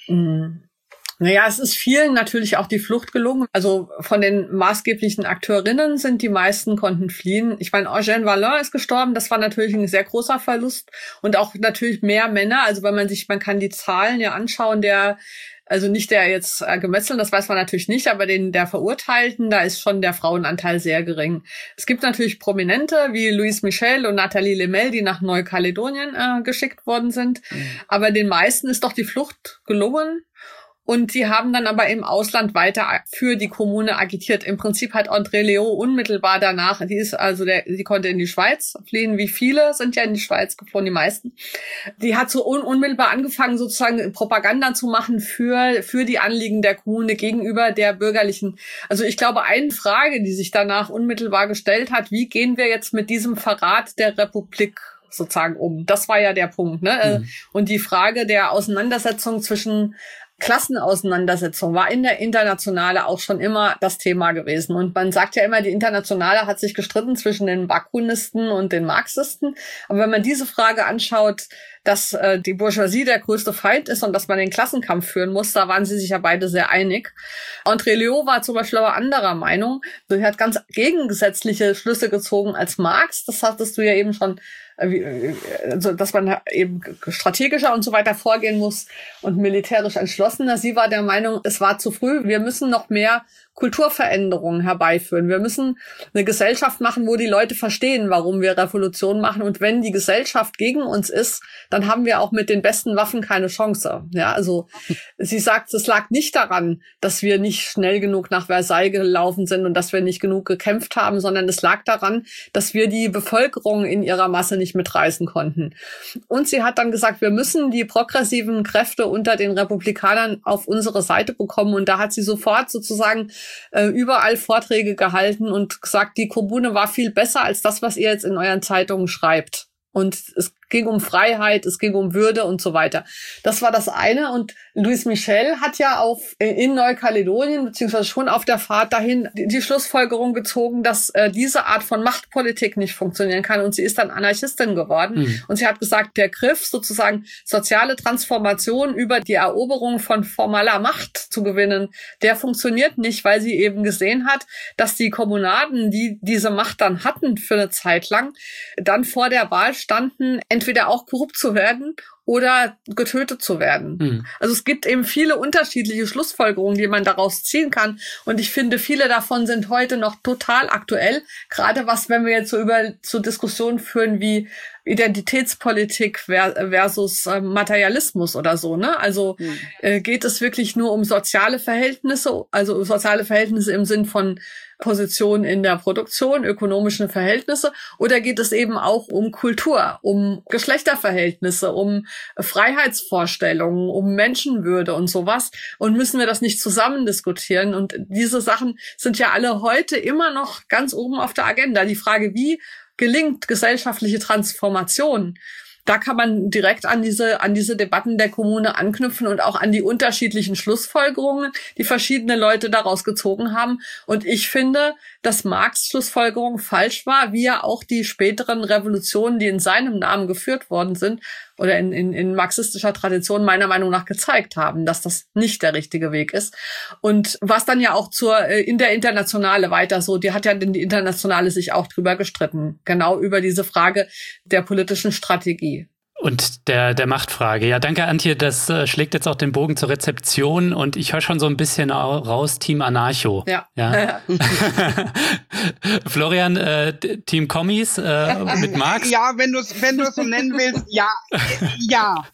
Naja, es ist vielen natürlich auch die Flucht gelungen. Also von den maßgeblichen Akteurinnen sind die meisten konnten fliehen. Ich meine, Eugène Vallin ist gestorben. Das war natürlich ein sehr großer Verlust. Und auch natürlich mehr Männer. Also wenn man kann die Zahlen ja anschauen, also nicht der jetzt Gemetzelten, das weiß man natürlich nicht, aber der Verurteilten, da ist schon der Frauenanteil sehr gering. Es gibt natürlich Prominente wie Louise Michel und Nathalie Lemel, die nach Neukaledonien geschickt worden sind. Aber den meisten ist doch die Flucht gelungen. Und die haben dann aber im Ausland weiter für die Kommune agitiert. Im Prinzip hat André Leo unmittelbar danach, die konnte in die Schweiz fliehen. Wie viele sind ja in die Schweiz geflohen, die meisten. Die hat so unmittelbar angefangen, sozusagen Propaganda zu machen für die Anliegen der Kommune gegenüber der bürgerlichen. Also ich glaube, eine Frage, die sich danach unmittelbar gestellt hat, wie gehen wir jetzt mit diesem Verrat der Republik sozusagen um? Das war ja der Punkt, ne? Und die Frage der Auseinandersetzung zwischen Klassenauseinandersetzung war in der Internationale auch schon immer das Thema gewesen. Und man sagt ja immer, die Internationale hat sich gestritten zwischen den Bakunisten und den Marxisten. Aber wenn man diese Frage anschaut, dass die Bourgeoisie der größte Feind ist und dass man den Klassenkampf führen muss, da waren sie sich ja beide sehr einig. André Leo war zum Beispiel aber anderer Meinung. Er hat ganz gegengesetzliche Schlüsse gezogen als Marx. Das hattest du ja eben schon, also dass man eben strategischer und so weiter vorgehen muss und militärisch entschlossener. Sie war der Meinung, es war zu früh. Wir müssen noch mehr Kulturveränderungen herbeiführen. Wir müssen eine Gesellschaft machen, wo die Leute verstehen, warum wir Revolution machen. Und wenn die Gesellschaft gegen uns ist, dann haben wir auch mit den besten Waffen keine Chance. Ja, also sie sagt, es lag nicht daran, dass wir nicht schnell genug nach Versailles gelaufen sind und dass wir nicht genug gekämpft haben, sondern es lag daran, dass wir die Bevölkerung in ihrer Masse nicht mitreißen konnten. Und sie hat dann gesagt, wir müssen die progressiven Kräfte unter den Republikanern auf unsere Seite bekommen. Und da hat sie sofort sozusagen überall Vorträge gehalten und gesagt, die Kommune war viel besser als das, was ihr jetzt in euren Zeitungen schreibt. Und es ging um Freiheit, es ging um Würde und so weiter. Das war das eine. Und Louis Michel hat ja in Neukaledonien, beziehungsweise schon auf der Fahrt dahin, die Schlussfolgerung gezogen, dass diese Art von Machtpolitik nicht funktionieren kann. Und sie ist dann Anarchistin geworden. Und sie hat gesagt, der Griff, sozusagen soziale Transformation über die Eroberung von formaler Macht zu gewinnen, der funktioniert nicht, weil sie eben gesehen hat, dass die Kommunaden, die diese Macht dann hatten für eine Zeit lang, dann vor der Wahl standen, entweder auch korrupt zu werden oder getötet zu werden. Also es gibt eben viele unterschiedliche Schlussfolgerungen, die man daraus ziehen kann. Und ich finde, viele davon sind heute noch total aktuell. Gerade wenn wir jetzt so Diskussionen führen wie Identitätspolitik versus Materialismus oder so, ne? Also geht es wirklich nur um soziale Verhältnisse, also soziale Verhältnisse im Sinn von Position in der Produktion, ökonomische Verhältnisse, oder geht es eben auch um Kultur, um Geschlechterverhältnisse, um Freiheitsvorstellungen, um Menschenwürde und sowas? Und müssen wir das nicht zusammen diskutieren? Und diese Sachen sind ja alle heute immer noch ganz oben auf der Agenda. Die Frage, wie gelingt gesellschaftliche Transformation? Da kann man direkt an diese Debatten der Kommune anknüpfen und auch an die unterschiedlichen Schlussfolgerungen, die verschiedene Leute daraus gezogen haben. Und ich finde, dass Marx' Schlussfolgerung falsch war, wie ja auch die späteren Revolutionen, die in seinem Namen geführt worden sind oder in marxistischer Tradition meiner Meinung nach gezeigt haben, dass das nicht der richtige Weg ist. Und was dann ja auch in der Internationale weiter so, die hat ja die Internationale sich auch drüber gestritten, genau über diese Frage der politischen Strategie. Und der Machtfrage. Ja, danke, Antje. Das schlägt jetzt auch den Bogen zur Rezeption. Und ich höre schon so ein bisschen raus, Team Anarcho. Ja. Florian, Team Kommis mit Marx? Ja, wenn du es so nennen willst, ja.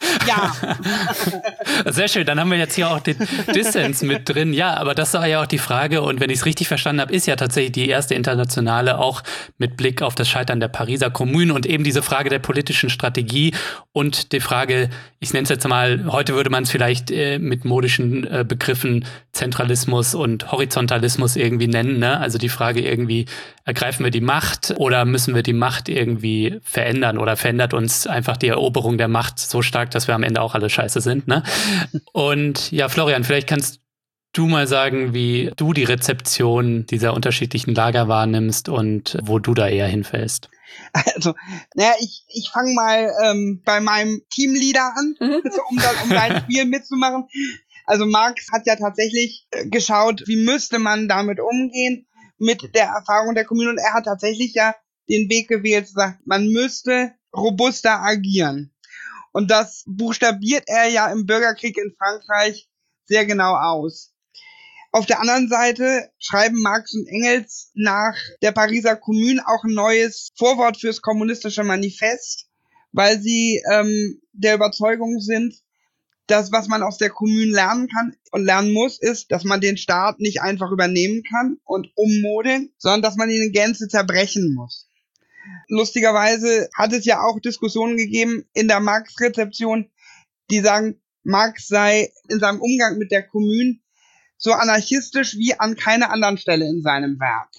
Sehr schön, dann haben wir jetzt hier auch den Dissens mit drin. Ja, aber das war ja auch die Frage. Und wenn ich es richtig verstanden habe, ist ja tatsächlich die erste Internationale auch mit Blick auf das Scheitern der Pariser Kommune und eben diese Frage der politischen Strategie. Und die Frage, ich nenne es jetzt mal, heute würde man es vielleicht mit modischen Begriffen Zentralismus und Horizontalismus irgendwie nennen, ne? Also die Frage irgendwie, ergreifen wir die Macht oder müssen wir die Macht irgendwie verändern oder verändert uns einfach die Eroberung der Macht so stark, dass wir am Ende auch alle scheiße sind, ne? Und ja, Florian, vielleicht kannst du mal sagen, wie du die Rezeption dieser unterschiedlichen Lager wahrnimmst und wo du da eher hinfällst. Also, ich fange mal bei meinem Teamleader an, um dein Spiel mitzumachen. Also Marx hat ja tatsächlich geschaut, wie müsste man damit umgehen mit der Erfahrung der Kommune. Und er hat tatsächlich ja den Weg gewählt, zu sagen, man müsste robuster agieren. Und das buchstabiert er ja im Bürgerkrieg in Frankreich sehr genau aus. Auf der anderen Seite schreiben Marx und Engels nach der Pariser Kommune auch ein neues Vorwort fürs kommunistische Manifest, weil sie der Überzeugung sind, dass was man aus der Kommune lernen kann und lernen muss, ist, dass man den Staat nicht einfach übernehmen kann und ummodeln, sondern dass man ihn in Gänze zerbrechen muss. Lustigerweise hat es ja auch Diskussionen gegeben in der Marx-Rezeption, die sagen, Marx sei in seinem Umgang mit der Kommune so anarchistisch wie an keiner anderen Stelle in seinem Werk.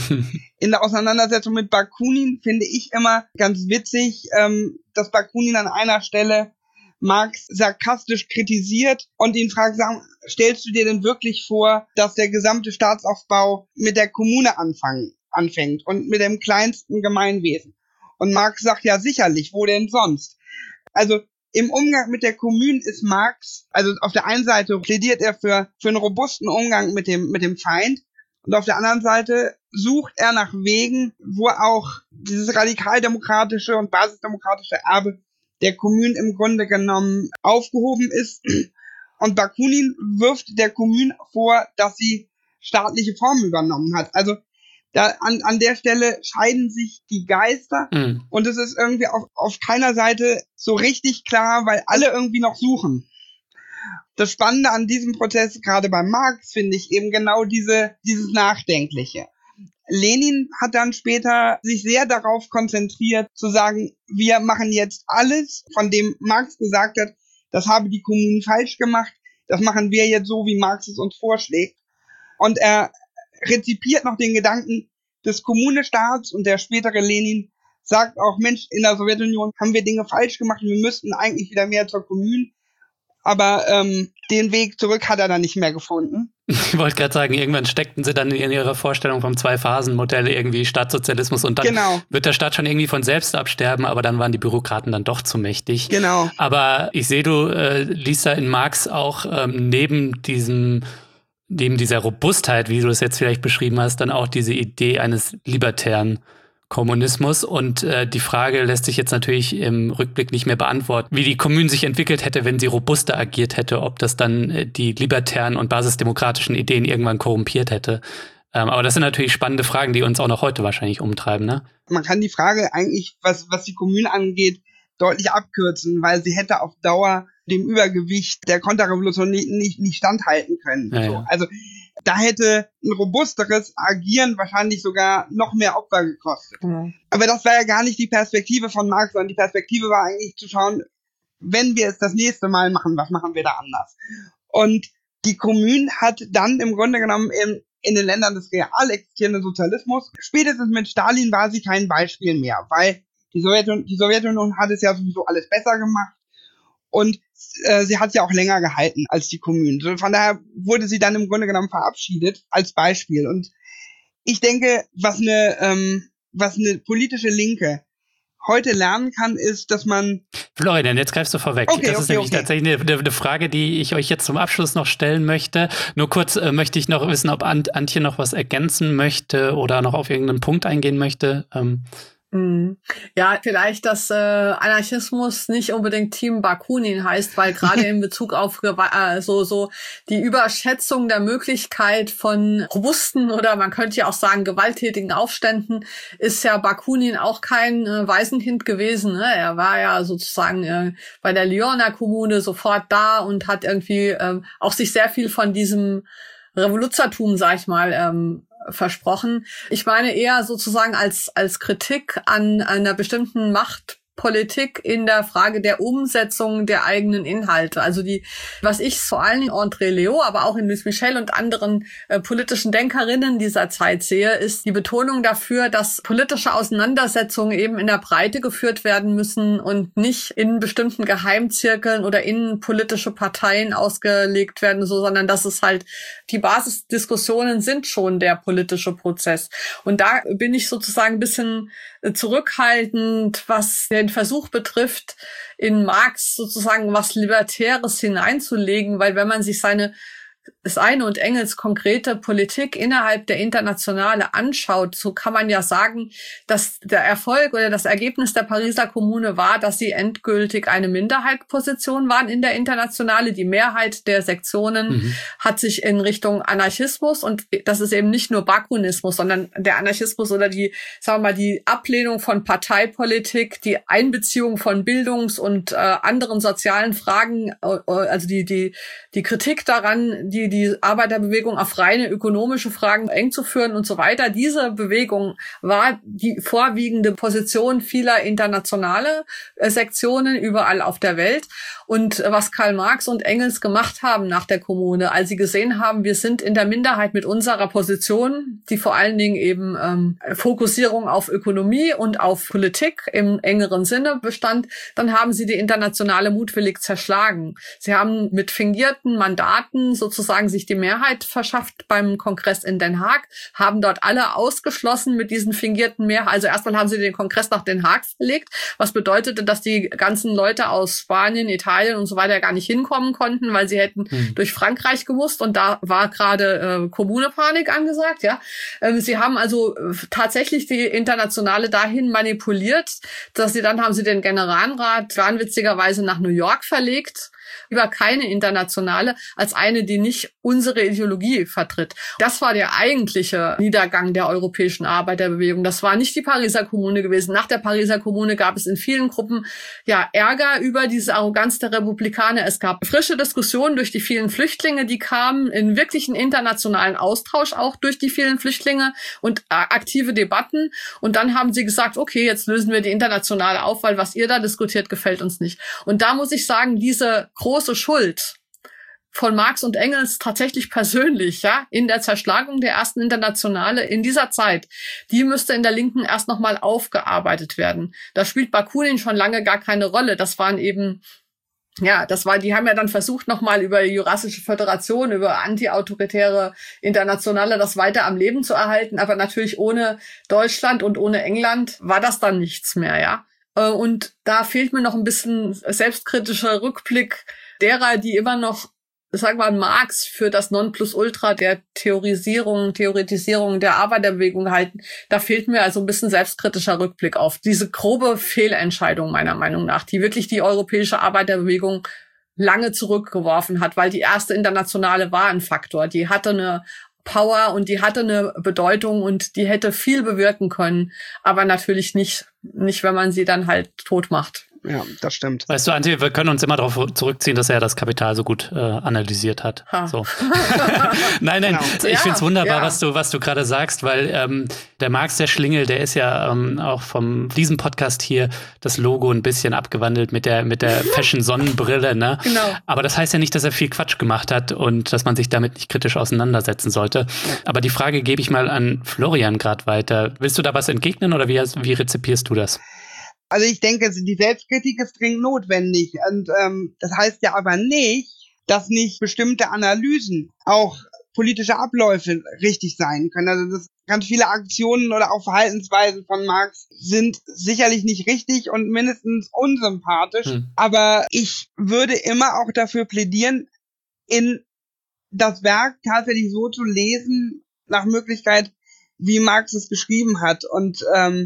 In der Auseinandersetzung mit Bakunin finde ich immer ganz witzig, dass Bakunin an einer Stelle Marx sarkastisch kritisiert und ihn fragt, stellst du dir denn wirklich vor, dass der gesamte Staatsaufbau mit der Kommune anfängt und mit dem kleinsten Gemeinwesen? Und Marx sagt, ja sicherlich, wo denn sonst? Also im Umgang mit der Kommune ist Marx, also auf der einen Seite plädiert er für einen robusten Umgang mit dem Feind und auf der anderen Seite sucht er nach Wegen, wo auch dieses radikaldemokratische und basisdemokratische Erbe der Kommune im Grunde genommen aufgehoben ist. Und Bakunin wirft der Kommune vor, dass sie staatliche Formen übernommen hat. Also da an der Stelle scheiden sich die Geister und es ist irgendwie auf keiner Seite so richtig klar, weil alle irgendwie noch suchen. Das Spannende an diesem Prozess, gerade bei Marx, finde ich eben genau dieses Nachdenkliche. Lenin hat dann später sich sehr darauf konzentriert, zu sagen, wir machen jetzt alles, von dem Marx gesagt hat, das habe die Kommune falsch gemacht, das machen wir jetzt so, wie Marx es uns vorschlägt. Und er rezipiert noch den Gedanken des Kommunestaats, und der spätere Lenin sagt auch, Mensch, in der Sowjetunion haben wir Dinge falsch gemacht und wir müssten eigentlich wieder mehr zur Kommune. Aber den Weg zurück hat er dann nicht mehr gefunden. Ich wollte gerade sagen, irgendwann steckten sie dann in ihrer Vorstellung vom Zwei-Phasen-Modell irgendwie Staatssozialismus und dann wird der Staat schon irgendwie von selbst absterben, aber dann waren die Bürokraten dann doch zu mächtig. Genau. Aber ich sehe, du liest da in Marx auch neben dieser Robustheit, wie du das jetzt vielleicht beschrieben hast, dann auch diese Idee eines libertären Kommunismus. Und die Frage lässt sich jetzt natürlich im Rückblick nicht mehr beantworten, wie die Kommune sich entwickelt hätte, wenn sie robuster agiert hätte, ob das dann die libertären und basisdemokratischen Ideen irgendwann korrumpiert hätte. Aber das sind natürlich spannende Fragen, die uns auch noch heute wahrscheinlich umtreiben, ne? Man kann die Frage eigentlich, was die Kommune angeht, deutlich abkürzen, weil sie hätte auf Dauer dem Übergewicht der Konterrevolution nicht standhalten können. Ja, so. ja. Also da hätte ein robusteres Agieren wahrscheinlich sogar noch mehr Opfer gekostet. Mhm. Aber das war ja gar nicht die Perspektive von Marx, sondern die Perspektive war eigentlich zu schauen, wenn wir es das nächste Mal machen, was machen wir da anders? Und die Kommune hat dann im Grunde genommen in den Ländern des real existierenden Sozialismus, spätestens mit Stalin war sie kein Beispiel mehr, weil die Sowjetunion hat es ja sowieso alles besser gemacht und sie hat ja auch länger gehalten als die Kommune. So, von daher wurde sie dann im Grunde genommen verabschiedet als Beispiel. Und ich denke, was eine politische Linke heute lernen kann, ist, dass man... Florian, jetzt greifst du vorweg. Das ist nämlich tatsächlich eine Frage, die ich euch jetzt zum Abschluss noch stellen möchte. Nur kurz möchte ich noch wissen, ob Antje noch was ergänzen möchte oder noch auf irgendeinen Punkt eingehen möchte. Ja, vielleicht, dass Anarchismus nicht unbedingt Team Bakunin heißt, weil gerade in Bezug auf so die Überschätzung der Möglichkeit von robusten oder man könnte ja auch sagen gewalttätigen Aufständen ist ja Bakunin auch kein Waisenkind gewesen. Ne? Er war ja sozusagen bei der Lyoner Kommune sofort da und hat irgendwie auch sich sehr viel von diesem Revoluzertum, sag ich mal, versprochen. Ich meine eher sozusagen als Kritik an einer bestimmten Machtpolitik in der Frage der Umsetzung der eigenen Inhalte. Also was ich vor allen Dingen André Leo, aber auch in Louis Michel und anderen politischen Denkerinnen dieser Zeit sehe, ist die Betonung dafür, dass politische Auseinandersetzungen eben in der Breite geführt werden müssen und nicht in bestimmten Geheimzirkeln oder in politische Parteien ausgelegt werden, sondern dass es halt die Basisdiskussionen sind schon der politische Prozess. Und da bin ich sozusagen ein bisschen zurückhaltend, was den Versuch betrifft, in Marx sozusagen was Libertäres hineinzulegen, weil wenn man sich seine und Engels konkrete Politik innerhalb der Internationale anschaut, so kann man ja sagen, dass der Erfolg oder das Ergebnis der Pariser Kommune war, dass sie endgültig eine Minderheitsposition waren in der Internationale. Die Mehrheit der Sektionen hat sich in Richtung Anarchismus, und das ist eben nicht nur Bakunismus, sondern der Anarchismus oder die Ablehnung von Parteipolitik, die Einbeziehung von Bildungs- und anderen sozialen Fragen, also die Kritik daran, die Arbeiterbewegung auf reine ökonomische Fragen eng zu führen und so weiter. Diese Bewegung war die vorwiegende Position vieler internationale Sektionen überall auf der Welt. Und was Karl Marx und Engels gemacht haben nach der Kommune, als sie gesehen haben, wir sind in der Minderheit mit unserer Position, die vor allen Dingen eben Fokussierung auf Ökonomie und auf Politik im engeren Sinne bestand, dann haben sie die Internationale mutwillig zerschlagen. Sie haben mit fingierten Mandaten sozusagen sich die Mehrheit verschafft beim Kongress in Den Haag, haben dort alle ausgeschlossen mit diesen fingierten Mehrheiten. Also erstmal haben sie den Kongress nach Den Haag verlegt, was bedeutete, dass die ganzen Leute aus Spanien, Italien und so weiter gar nicht hinkommen konnten, weil sie hätten durch Frankreich gemusst, und da war gerade Kommunepanik angesagt. Ja, sie haben also tatsächlich die Internationale dahin manipuliert, dass haben sie den Generalrat wahnwitzigerweise nach New York verlegt, über keine Internationale, als eine, die nicht unsere Ideologie vertritt. Das war der eigentliche Niedergang der europäischen Arbeiterbewegung. Das war nicht die Pariser Kommune gewesen. Nach der Pariser Kommune gab es in vielen Gruppen Ärger über diese Arroganz der Republikaner. Es gab frische Diskussionen durch die vielen Flüchtlinge, die kamen, in wirklichen internationalen Austausch auch durch die vielen Flüchtlinge und aktive Debatten. Und dann haben sie gesagt, okay, jetzt lösen wir die Internationale auf, weil was ihr da diskutiert, gefällt uns nicht. Und da muss ich sagen, diese große Schuld von Marx und Engels tatsächlich persönlich, ja, in der Zerschlagung der ersten Internationale in dieser Zeit, die müsste in der Linken erst nochmal aufgearbeitet werden. Da spielt Bakunin schon lange gar keine Rolle. Das waren eben, ja, die haben ja dann versucht, nochmal über die Jurassische Föderation, über antiautoritäre Internationale das weiter am Leben zu erhalten. Aber natürlich ohne Deutschland und ohne England war das dann nichts mehr, ja. Und da fehlt mir noch ein bisschen selbstkritischer Rückblick derer, die immer noch, sagen wir mal, Marx für das Nonplusultra der Theoretisierung der Arbeiterbewegung halten. Da fehlt mir also ein bisschen selbstkritischer Rückblick auf diese grobe Fehlentscheidung meiner Meinung nach, die wirklich die europäische Arbeiterbewegung lange zurückgeworfen hat, weil die erste Internationale war ein Faktor. Die hatte eine Power und die hatte eine Bedeutung und die hätte viel bewirken können, aber natürlich nicht, wenn man sie dann halt tot macht. Ja, das stimmt. Weißt du, Antje, wir können uns immer darauf zurückziehen, dass er das Kapital so gut analysiert hat. So. Nein, genau. Ich finde es wunderbar, was du gerade sagst, weil der Marx, der Schlingel, der ist ja auch von diesem Podcast hier das Logo ein bisschen abgewandelt mit der Fashion-Sonnenbrille. Ne? Genau. Aber das heißt ja nicht, dass er viel Quatsch gemacht hat und dass man sich damit nicht kritisch auseinandersetzen sollte. Aber die Frage gebe ich mal an Florian gerade weiter. Willst du da was entgegnen oder wie rezipierst du das? Also ich denke, die Selbstkritik ist dringend notwendig. Und das heißt ja aber nicht, dass nicht bestimmte Analysen, auch politische Abläufe richtig sein können. Also das ganz viele Aktionen oder auch Verhaltensweisen von Marx sind sicherlich nicht richtig und mindestens unsympathisch. Aber ich würde immer auch dafür plädieren, in das Werk tatsächlich so zu lesen, nach Möglichkeit, wie Marx es geschrieben hat. Und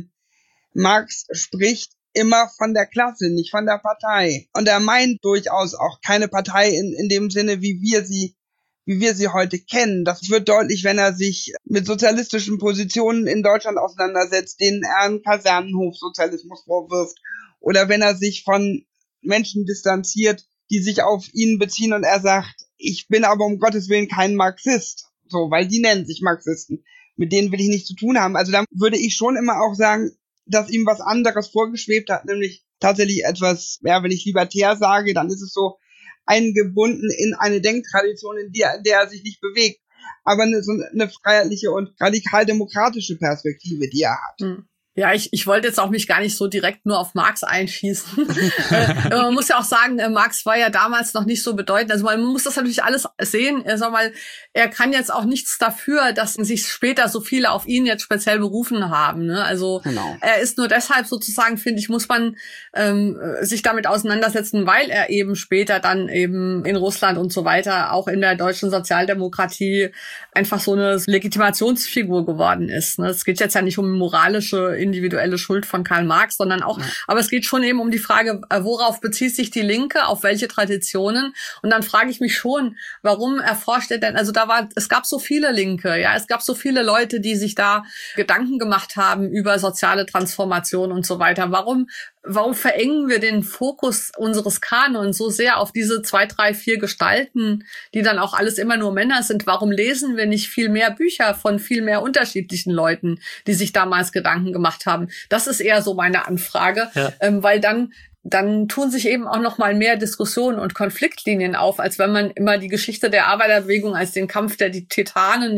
Marx spricht immer von der Klasse, nicht von der Partei. Und er meint durchaus auch keine Partei in dem Sinne, wie wir sie heute kennen. Das wird deutlich, wenn er sich mit sozialistischen Positionen in Deutschland auseinandersetzt, denen er einen Kasernenhofsozialismus vorwirft. Oder wenn er sich von Menschen distanziert, die sich auf ihn beziehen und er sagt, ich bin aber um Gottes Willen kein Marxist. So, weil die nennen sich Marxisten. Mit denen will ich nichts zu tun haben. Also da würde ich schon immer auch sagen, dass ihm was anderes vorgeschwebt hat, nämlich tatsächlich etwas, wenn ich libertär sage, dann ist es so eingebunden in eine Denktradition, in der er sich nicht bewegt, aber eine freiheitliche und radikal-demokratische Perspektive, die er hat. Ja, ich wollte jetzt auch mich gar nicht so direkt nur auf Marx einschießen. Man muss ja auch sagen, Marx war ja damals noch nicht so bedeutend. Also man muss das natürlich alles sehen. Sag mal, er kann jetzt auch nichts dafür, dass sich später so viele auf ihn jetzt speziell berufen haben. Ne? Also genau. Er ist nur deshalb sozusagen, finde ich, muss man sich damit auseinandersetzen, weil er eben später dann eben in Russland und so weiter, auch in der deutschen Sozialdemokratie, einfach so eine Legitimationsfigur geworden ist. Ne? Es geht jetzt ja nicht um moralische individuelle Schuld von Karl Marx, sondern auch, aber es geht schon eben um die Frage, worauf bezieht sich die Linke, auf welche Traditionen? Und dann frage ich mich schon, warum erforscht er denn, also es gab so viele Linke, ja, es gab so viele Leute, die sich da Gedanken gemacht haben über soziale Transformation und so weiter. Warum verengen wir den Fokus unseres Kanons so sehr auf diese 2, 3, 4 Gestalten, die dann auch alles immer nur Männer sind? Warum lesen wir nicht viel mehr Bücher von viel mehr unterschiedlichen Leuten, die sich damals Gedanken gemacht haben? Das ist eher so meine Anfrage, weil dann tun sich eben auch noch mal mehr Diskussionen und Konfliktlinien auf, als wenn man immer die Geschichte der Arbeiterbewegung als den Kampf der Titanen,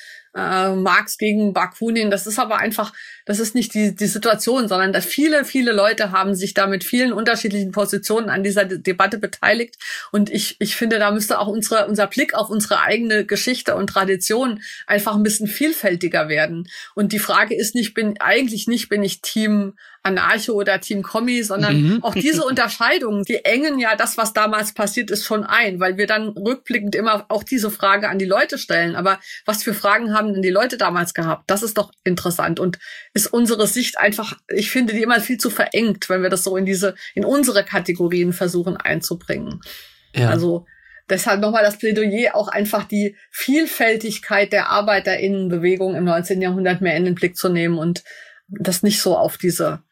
Marx gegen Bakunin, das ist aber einfach, das ist nicht die Situation, sondern dass viele, viele Leute haben sich da mit vielen unterschiedlichen Positionen an dieser Debatte beteiligt und ich finde, da müsste auch unser Blick auf unsere eigene Geschichte und Tradition einfach ein bisschen vielfältiger werden. Und die Frage ist bin ich Team Anarcho oder Team Kommi, sondern auch diese Unterscheidungen, die engen ja das, was damals passiert ist, schon ein, weil wir dann rückblickend immer auch diese Frage an die Leute stellen. Aber was für Fragen haben denn die Leute damals gehabt? Das ist doch interessant und ist unsere Sicht einfach, ich finde die immer viel zu verengt, wenn wir das so in unsere Kategorien versuchen einzubringen. Ja. Also deshalb nochmal das Plädoyer, auch einfach die Vielfältigkeit der ArbeiterInnenbewegung im 19. Jahrhundert mehr in den Blick zu nehmen und das nicht so auf diese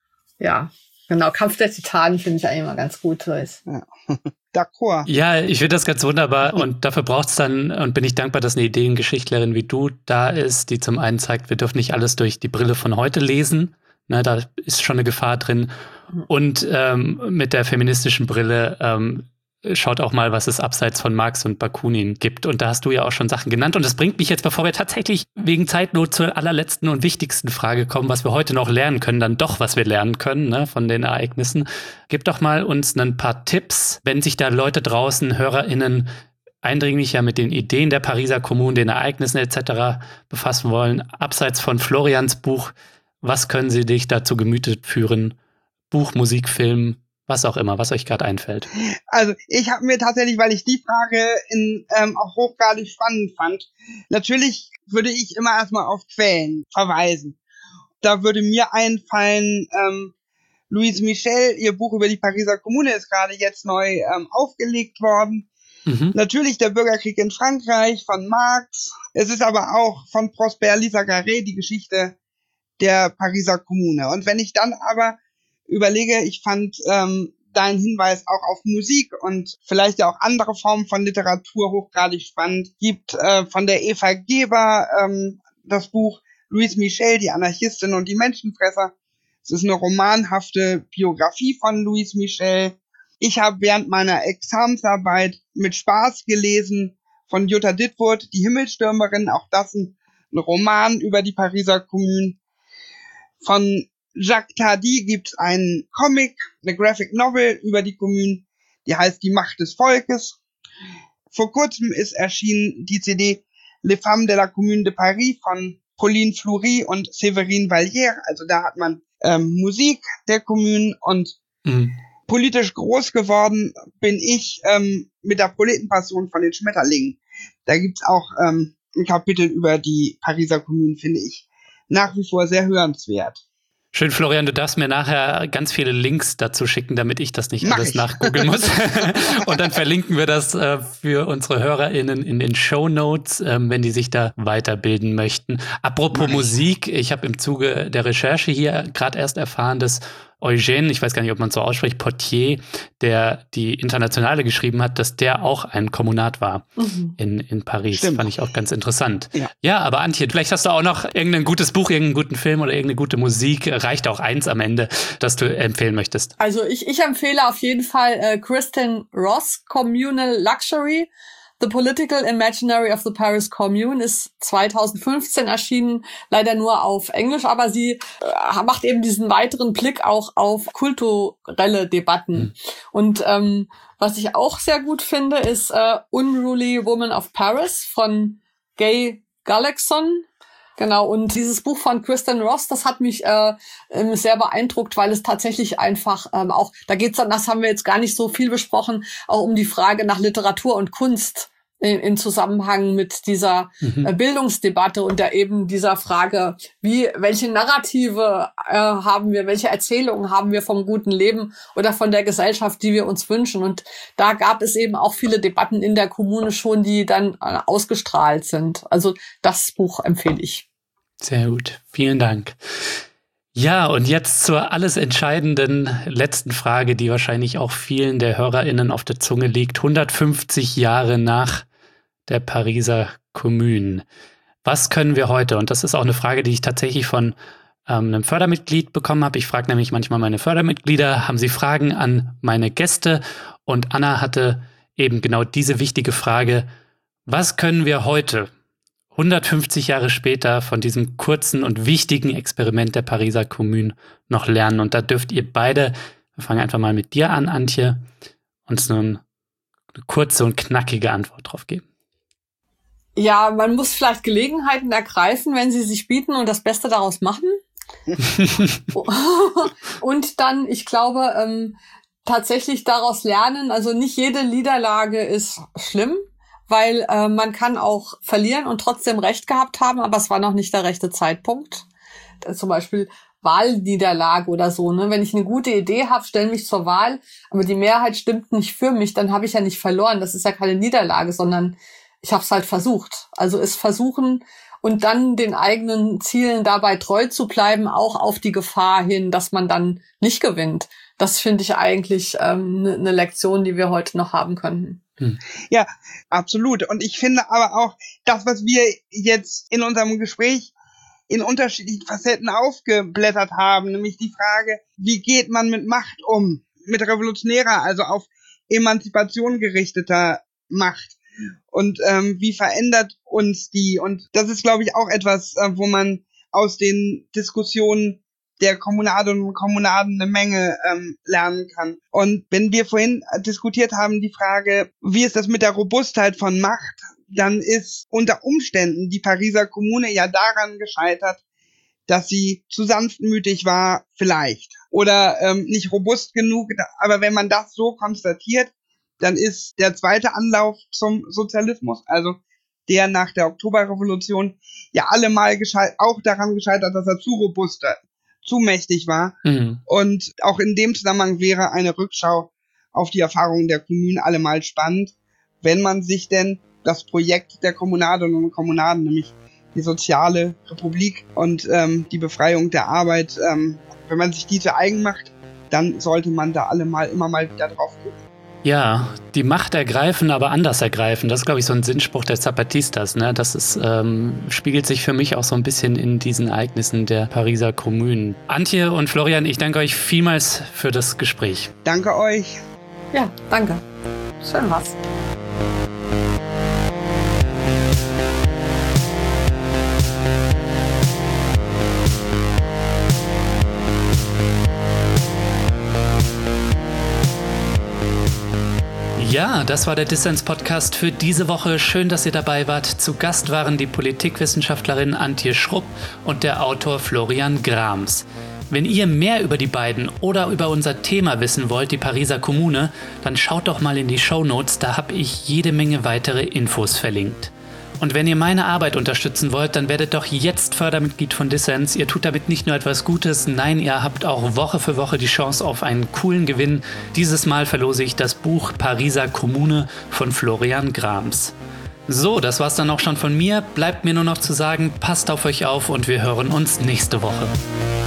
Kampf der Titanen finde ich eigentlich immer ganz gut. Ja. D'accord. Ja, ich finde das ganz wunderbar und dafür braucht es dann, und bin ich dankbar, dass eine Ideengeschichtlerin wie du da ist, die zum einen zeigt, wir dürfen nicht alles durch die Brille von heute lesen, ne, da ist schon eine Gefahr drin und mit der feministischen Brille schaut auch mal, was es abseits von Marx und Bakunin gibt. Und da hast du ja auch schon Sachen genannt. Und das bringt mich jetzt, bevor wir tatsächlich wegen Zeitnot zur allerletzten und wichtigsten Frage kommen, was wir heute noch lernen können, dann doch, was wir lernen können, ne, von den Ereignissen. Gib doch mal uns ein paar Tipps, wenn sich da Leute draußen, HörerInnen, eindringlicher mit den Ideen der Pariser Kommune, den Ereignissen etc. befassen wollen. Abseits von Florians Buch, was können sie dich da zu Gemüte führen? Buch, Musik, Film, was auch immer, was euch gerade einfällt. Also ich habe mir tatsächlich, weil ich die Frage auch hochgradig spannend fand, natürlich würde ich immer erstmal auf Quellen verweisen. Da würde mir einfallen, Louise Michel, ihr Buch über die Pariser Kommune ist gerade jetzt neu aufgelegt worden. Natürlich der Bürgerkrieg in Frankreich von Marx. Es ist aber auch von Prosper Lyssa-Garret die Geschichte der Pariser Kommune. Und wenn ich dann aber überlege, ich fand deinen Hinweis auch auf Musik und vielleicht ja auch andere Formen von Literatur hochgradig spannend. Gibt von der Eva Geber das Buch Louise Michel, die Anarchistin und die Menschenfresser. Es ist eine romanhafte Biografie von Louise Michel. Ich habe während meiner Examensarbeit mit Spaß gelesen von Jutta Dittwood, die Himmelstürmerin, auch das ein Roman über die Pariser Kommune. Von Jacques Tardy gibt's einen Comic, eine Graphic Novel über die Kommune, die heißt Die Macht des Volkes. Vor kurzem ist erschienen die CD Les Femmes de la Commune de Paris von Pauline Fleury und Séverine Vallière. Also da hat man Musik der Kommune und politisch groß geworden bin ich mit der Proletenpassion von den Schmetterlingen. Da gibt's auch ein Kapitel über die Pariser Kommune, finde ich nach wie vor sehr hörenswert. Schön, Florian, du darfst mir nachher ganz viele Links dazu schicken, damit ich das nicht alles nachgoogeln muss. Und dann verlinken wir das für unsere HörerInnen in den Shownotes, wenn die sich da weiterbilden möchten. Apropos Musik, ich habe im Zuge der Recherche hier gerade erst erfahren, dass Eugène, ich weiß gar nicht, ob man so ausspricht, Potier, der die Internationale geschrieben hat, dass der auch ein Kommunat war in Paris. Stimmt. Fand ich auch ganz interessant. Ja, aber Antje, vielleicht hast du auch noch irgendein gutes Buch, irgendeinen guten Film oder irgendeine gute Musik. Reicht auch eins am Ende, das du empfehlen möchtest. Also ich empfehle auf jeden Fall Kristen Ross, Communal Luxury. The Political Imaginary of the Paris Commune ist 2015 erschienen, leider nur auf Englisch, aber sie macht eben diesen weiteren Blick auch auf kulturelle Debatten. Und was ich auch sehr gut finde, ist Unruly Woman of Paris von Gay Gullickson. Genau, und dieses Buch von Kristen Ross, das hat mich sehr beeindruckt, weil es tatsächlich einfach auch, da geht's dann, das haben wir jetzt gar nicht so viel besprochen, auch um die Frage nach Literatur und Kunst in Zusammenhang mit dieser Bildungsdebatte und der eben dieser Frage, welche Narrative haben wir, welche Erzählungen haben wir vom guten Leben oder von der Gesellschaft, die wir uns wünschen. Und da gab es eben auch viele Debatten in der Kommune schon, die dann ausgestrahlt sind. Also das Buch empfehle ich. Sehr gut, vielen Dank. Ja, und jetzt zur alles entscheidenden letzten Frage, die wahrscheinlich auch vielen der HörerInnen auf der Zunge liegt. 150 Jahre nach der Pariser Kommune. Was können wir heute? Und das ist auch eine Frage, die ich tatsächlich von einem Fördermitglied bekommen habe. Ich frage nämlich manchmal meine Fördermitglieder, haben sie Fragen an meine Gäste? Und Anna hatte eben genau diese wichtige Frage, was können wir heute 150 Jahre später von diesem kurzen und wichtigen Experiment der Pariser Kommune noch lernen? Und da dürft ihr beide, wir fangen einfach mal mit dir an, Antje, uns nun eine kurze und knackige Antwort drauf geben. Ja, man muss vielleicht Gelegenheiten ergreifen, wenn sie sich bieten und das Beste daraus machen. Und dann, ich glaube, tatsächlich daraus lernen, also nicht jede Niederlage ist schlimm, weil man kann auch verlieren und trotzdem Recht gehabt haben, aber es war noch nicht der rechte Zeitpunkt. Zum Beispiel Wahlniederlage oder so, ne? Wenn ich eine gute Idee habe, stelle mich zur Wahl, aber die Mehrheit stimmt nicht für mich, dann habe ich ja nicht verloren. Das ist ja keine Niederlage, sondern ich habe es halt versucht. Also es versuchen und dann den eigenen Zielen dabei treu zu bleiben, auch auf die Gefahr hin, dass man dann nicht gewinnt. Das finde ich eigentlich eine Lektion, die wir heute noch haben könnten. Ja, absolut. Und ich finde aber auch, das, was wir jetzt in unserem Gespräch in unterschiedlichen Facetten aufgeblättert haben, nämlich die Frage, wie geht man mit Macht um, mit revolutionärer, also auf Emanzipation gerichteter macht. Und wie verändert uns die? Und das ist, glaube ich, auch etwas, wo man aus den Diskussionen der Kommunadinnen und Kommunaden eine Menge lernen kann. Und wenn wir vorhin diskutiert haben, die Frage, wie ist das mit der Robustheit von Macht, dann ist unter Umständen die Pariser Kommune ja daran gescheitert, dass sie zu sanftmütig war, vielleicht. Oder nicht robust genug. Aber wenn man das so konstatiert, dann ist der zweite Anlauf zum Sozialismus, also der nach der Oktoberrevolution, ja allemal auch daran gescheitert, dass er zu robust, zu mächtig war. Mhm. Und auch in dem Zusammenhang wäre eine Rückschau auf die Erfahrungen der Kommunen allemal spannend, wenn man sich denn das Projekt der Kommunadinnen und Kommunaden, nämlich die soziale Republik und die Befreiung der Arbeit, wenn man sich die zu eigen macht, dann sollte man da immer mal wieder drauf gucken. Ja, die Macht ergreifen, aber anders ergreifen. Das ist, glaube ich, so ein Sinnspruch der Zapatistas. Ne? Das ist, spiegelt sich für mich auch so ein bisschen in diesen Ereignissen der Pariser Kommunen. Antje und Florian, ich danke euch vielmals für das Gespräch. Danke euch. Ja, danke. Schön was. Ja, das war der Dissens-Podcast für diese Woche. Schön, dass ihr dabei wart. Zu Gast waren die Politikwissenschaftlerin Antje Schrupp und der Autor Florian Grams. Wenn ihr mehr über die beiden oder über unser Thema wissen wollt, die Pariser Kommune, dann schaut doch mal in die Shownotes, da habe ich jede Menge weitere Infos verlinkt. Und wenn ihr meine Arbeit unterstützen wollt, dann werdet doch jetzt Fördermitglied von Dissens. Ihr tut damit nicht nur etwas Gutes, nein, ihr habt auch Woche für Woche die Chance auf einen coolen Gewinn. Dieses Mal verlose ich das Buch Pariser Kommune von Florian Grams. So, das war's dann auch schon von mir. Bleibt mir nur noch zu sagen, passt auf euch auf und wir hören uns nächste Woche.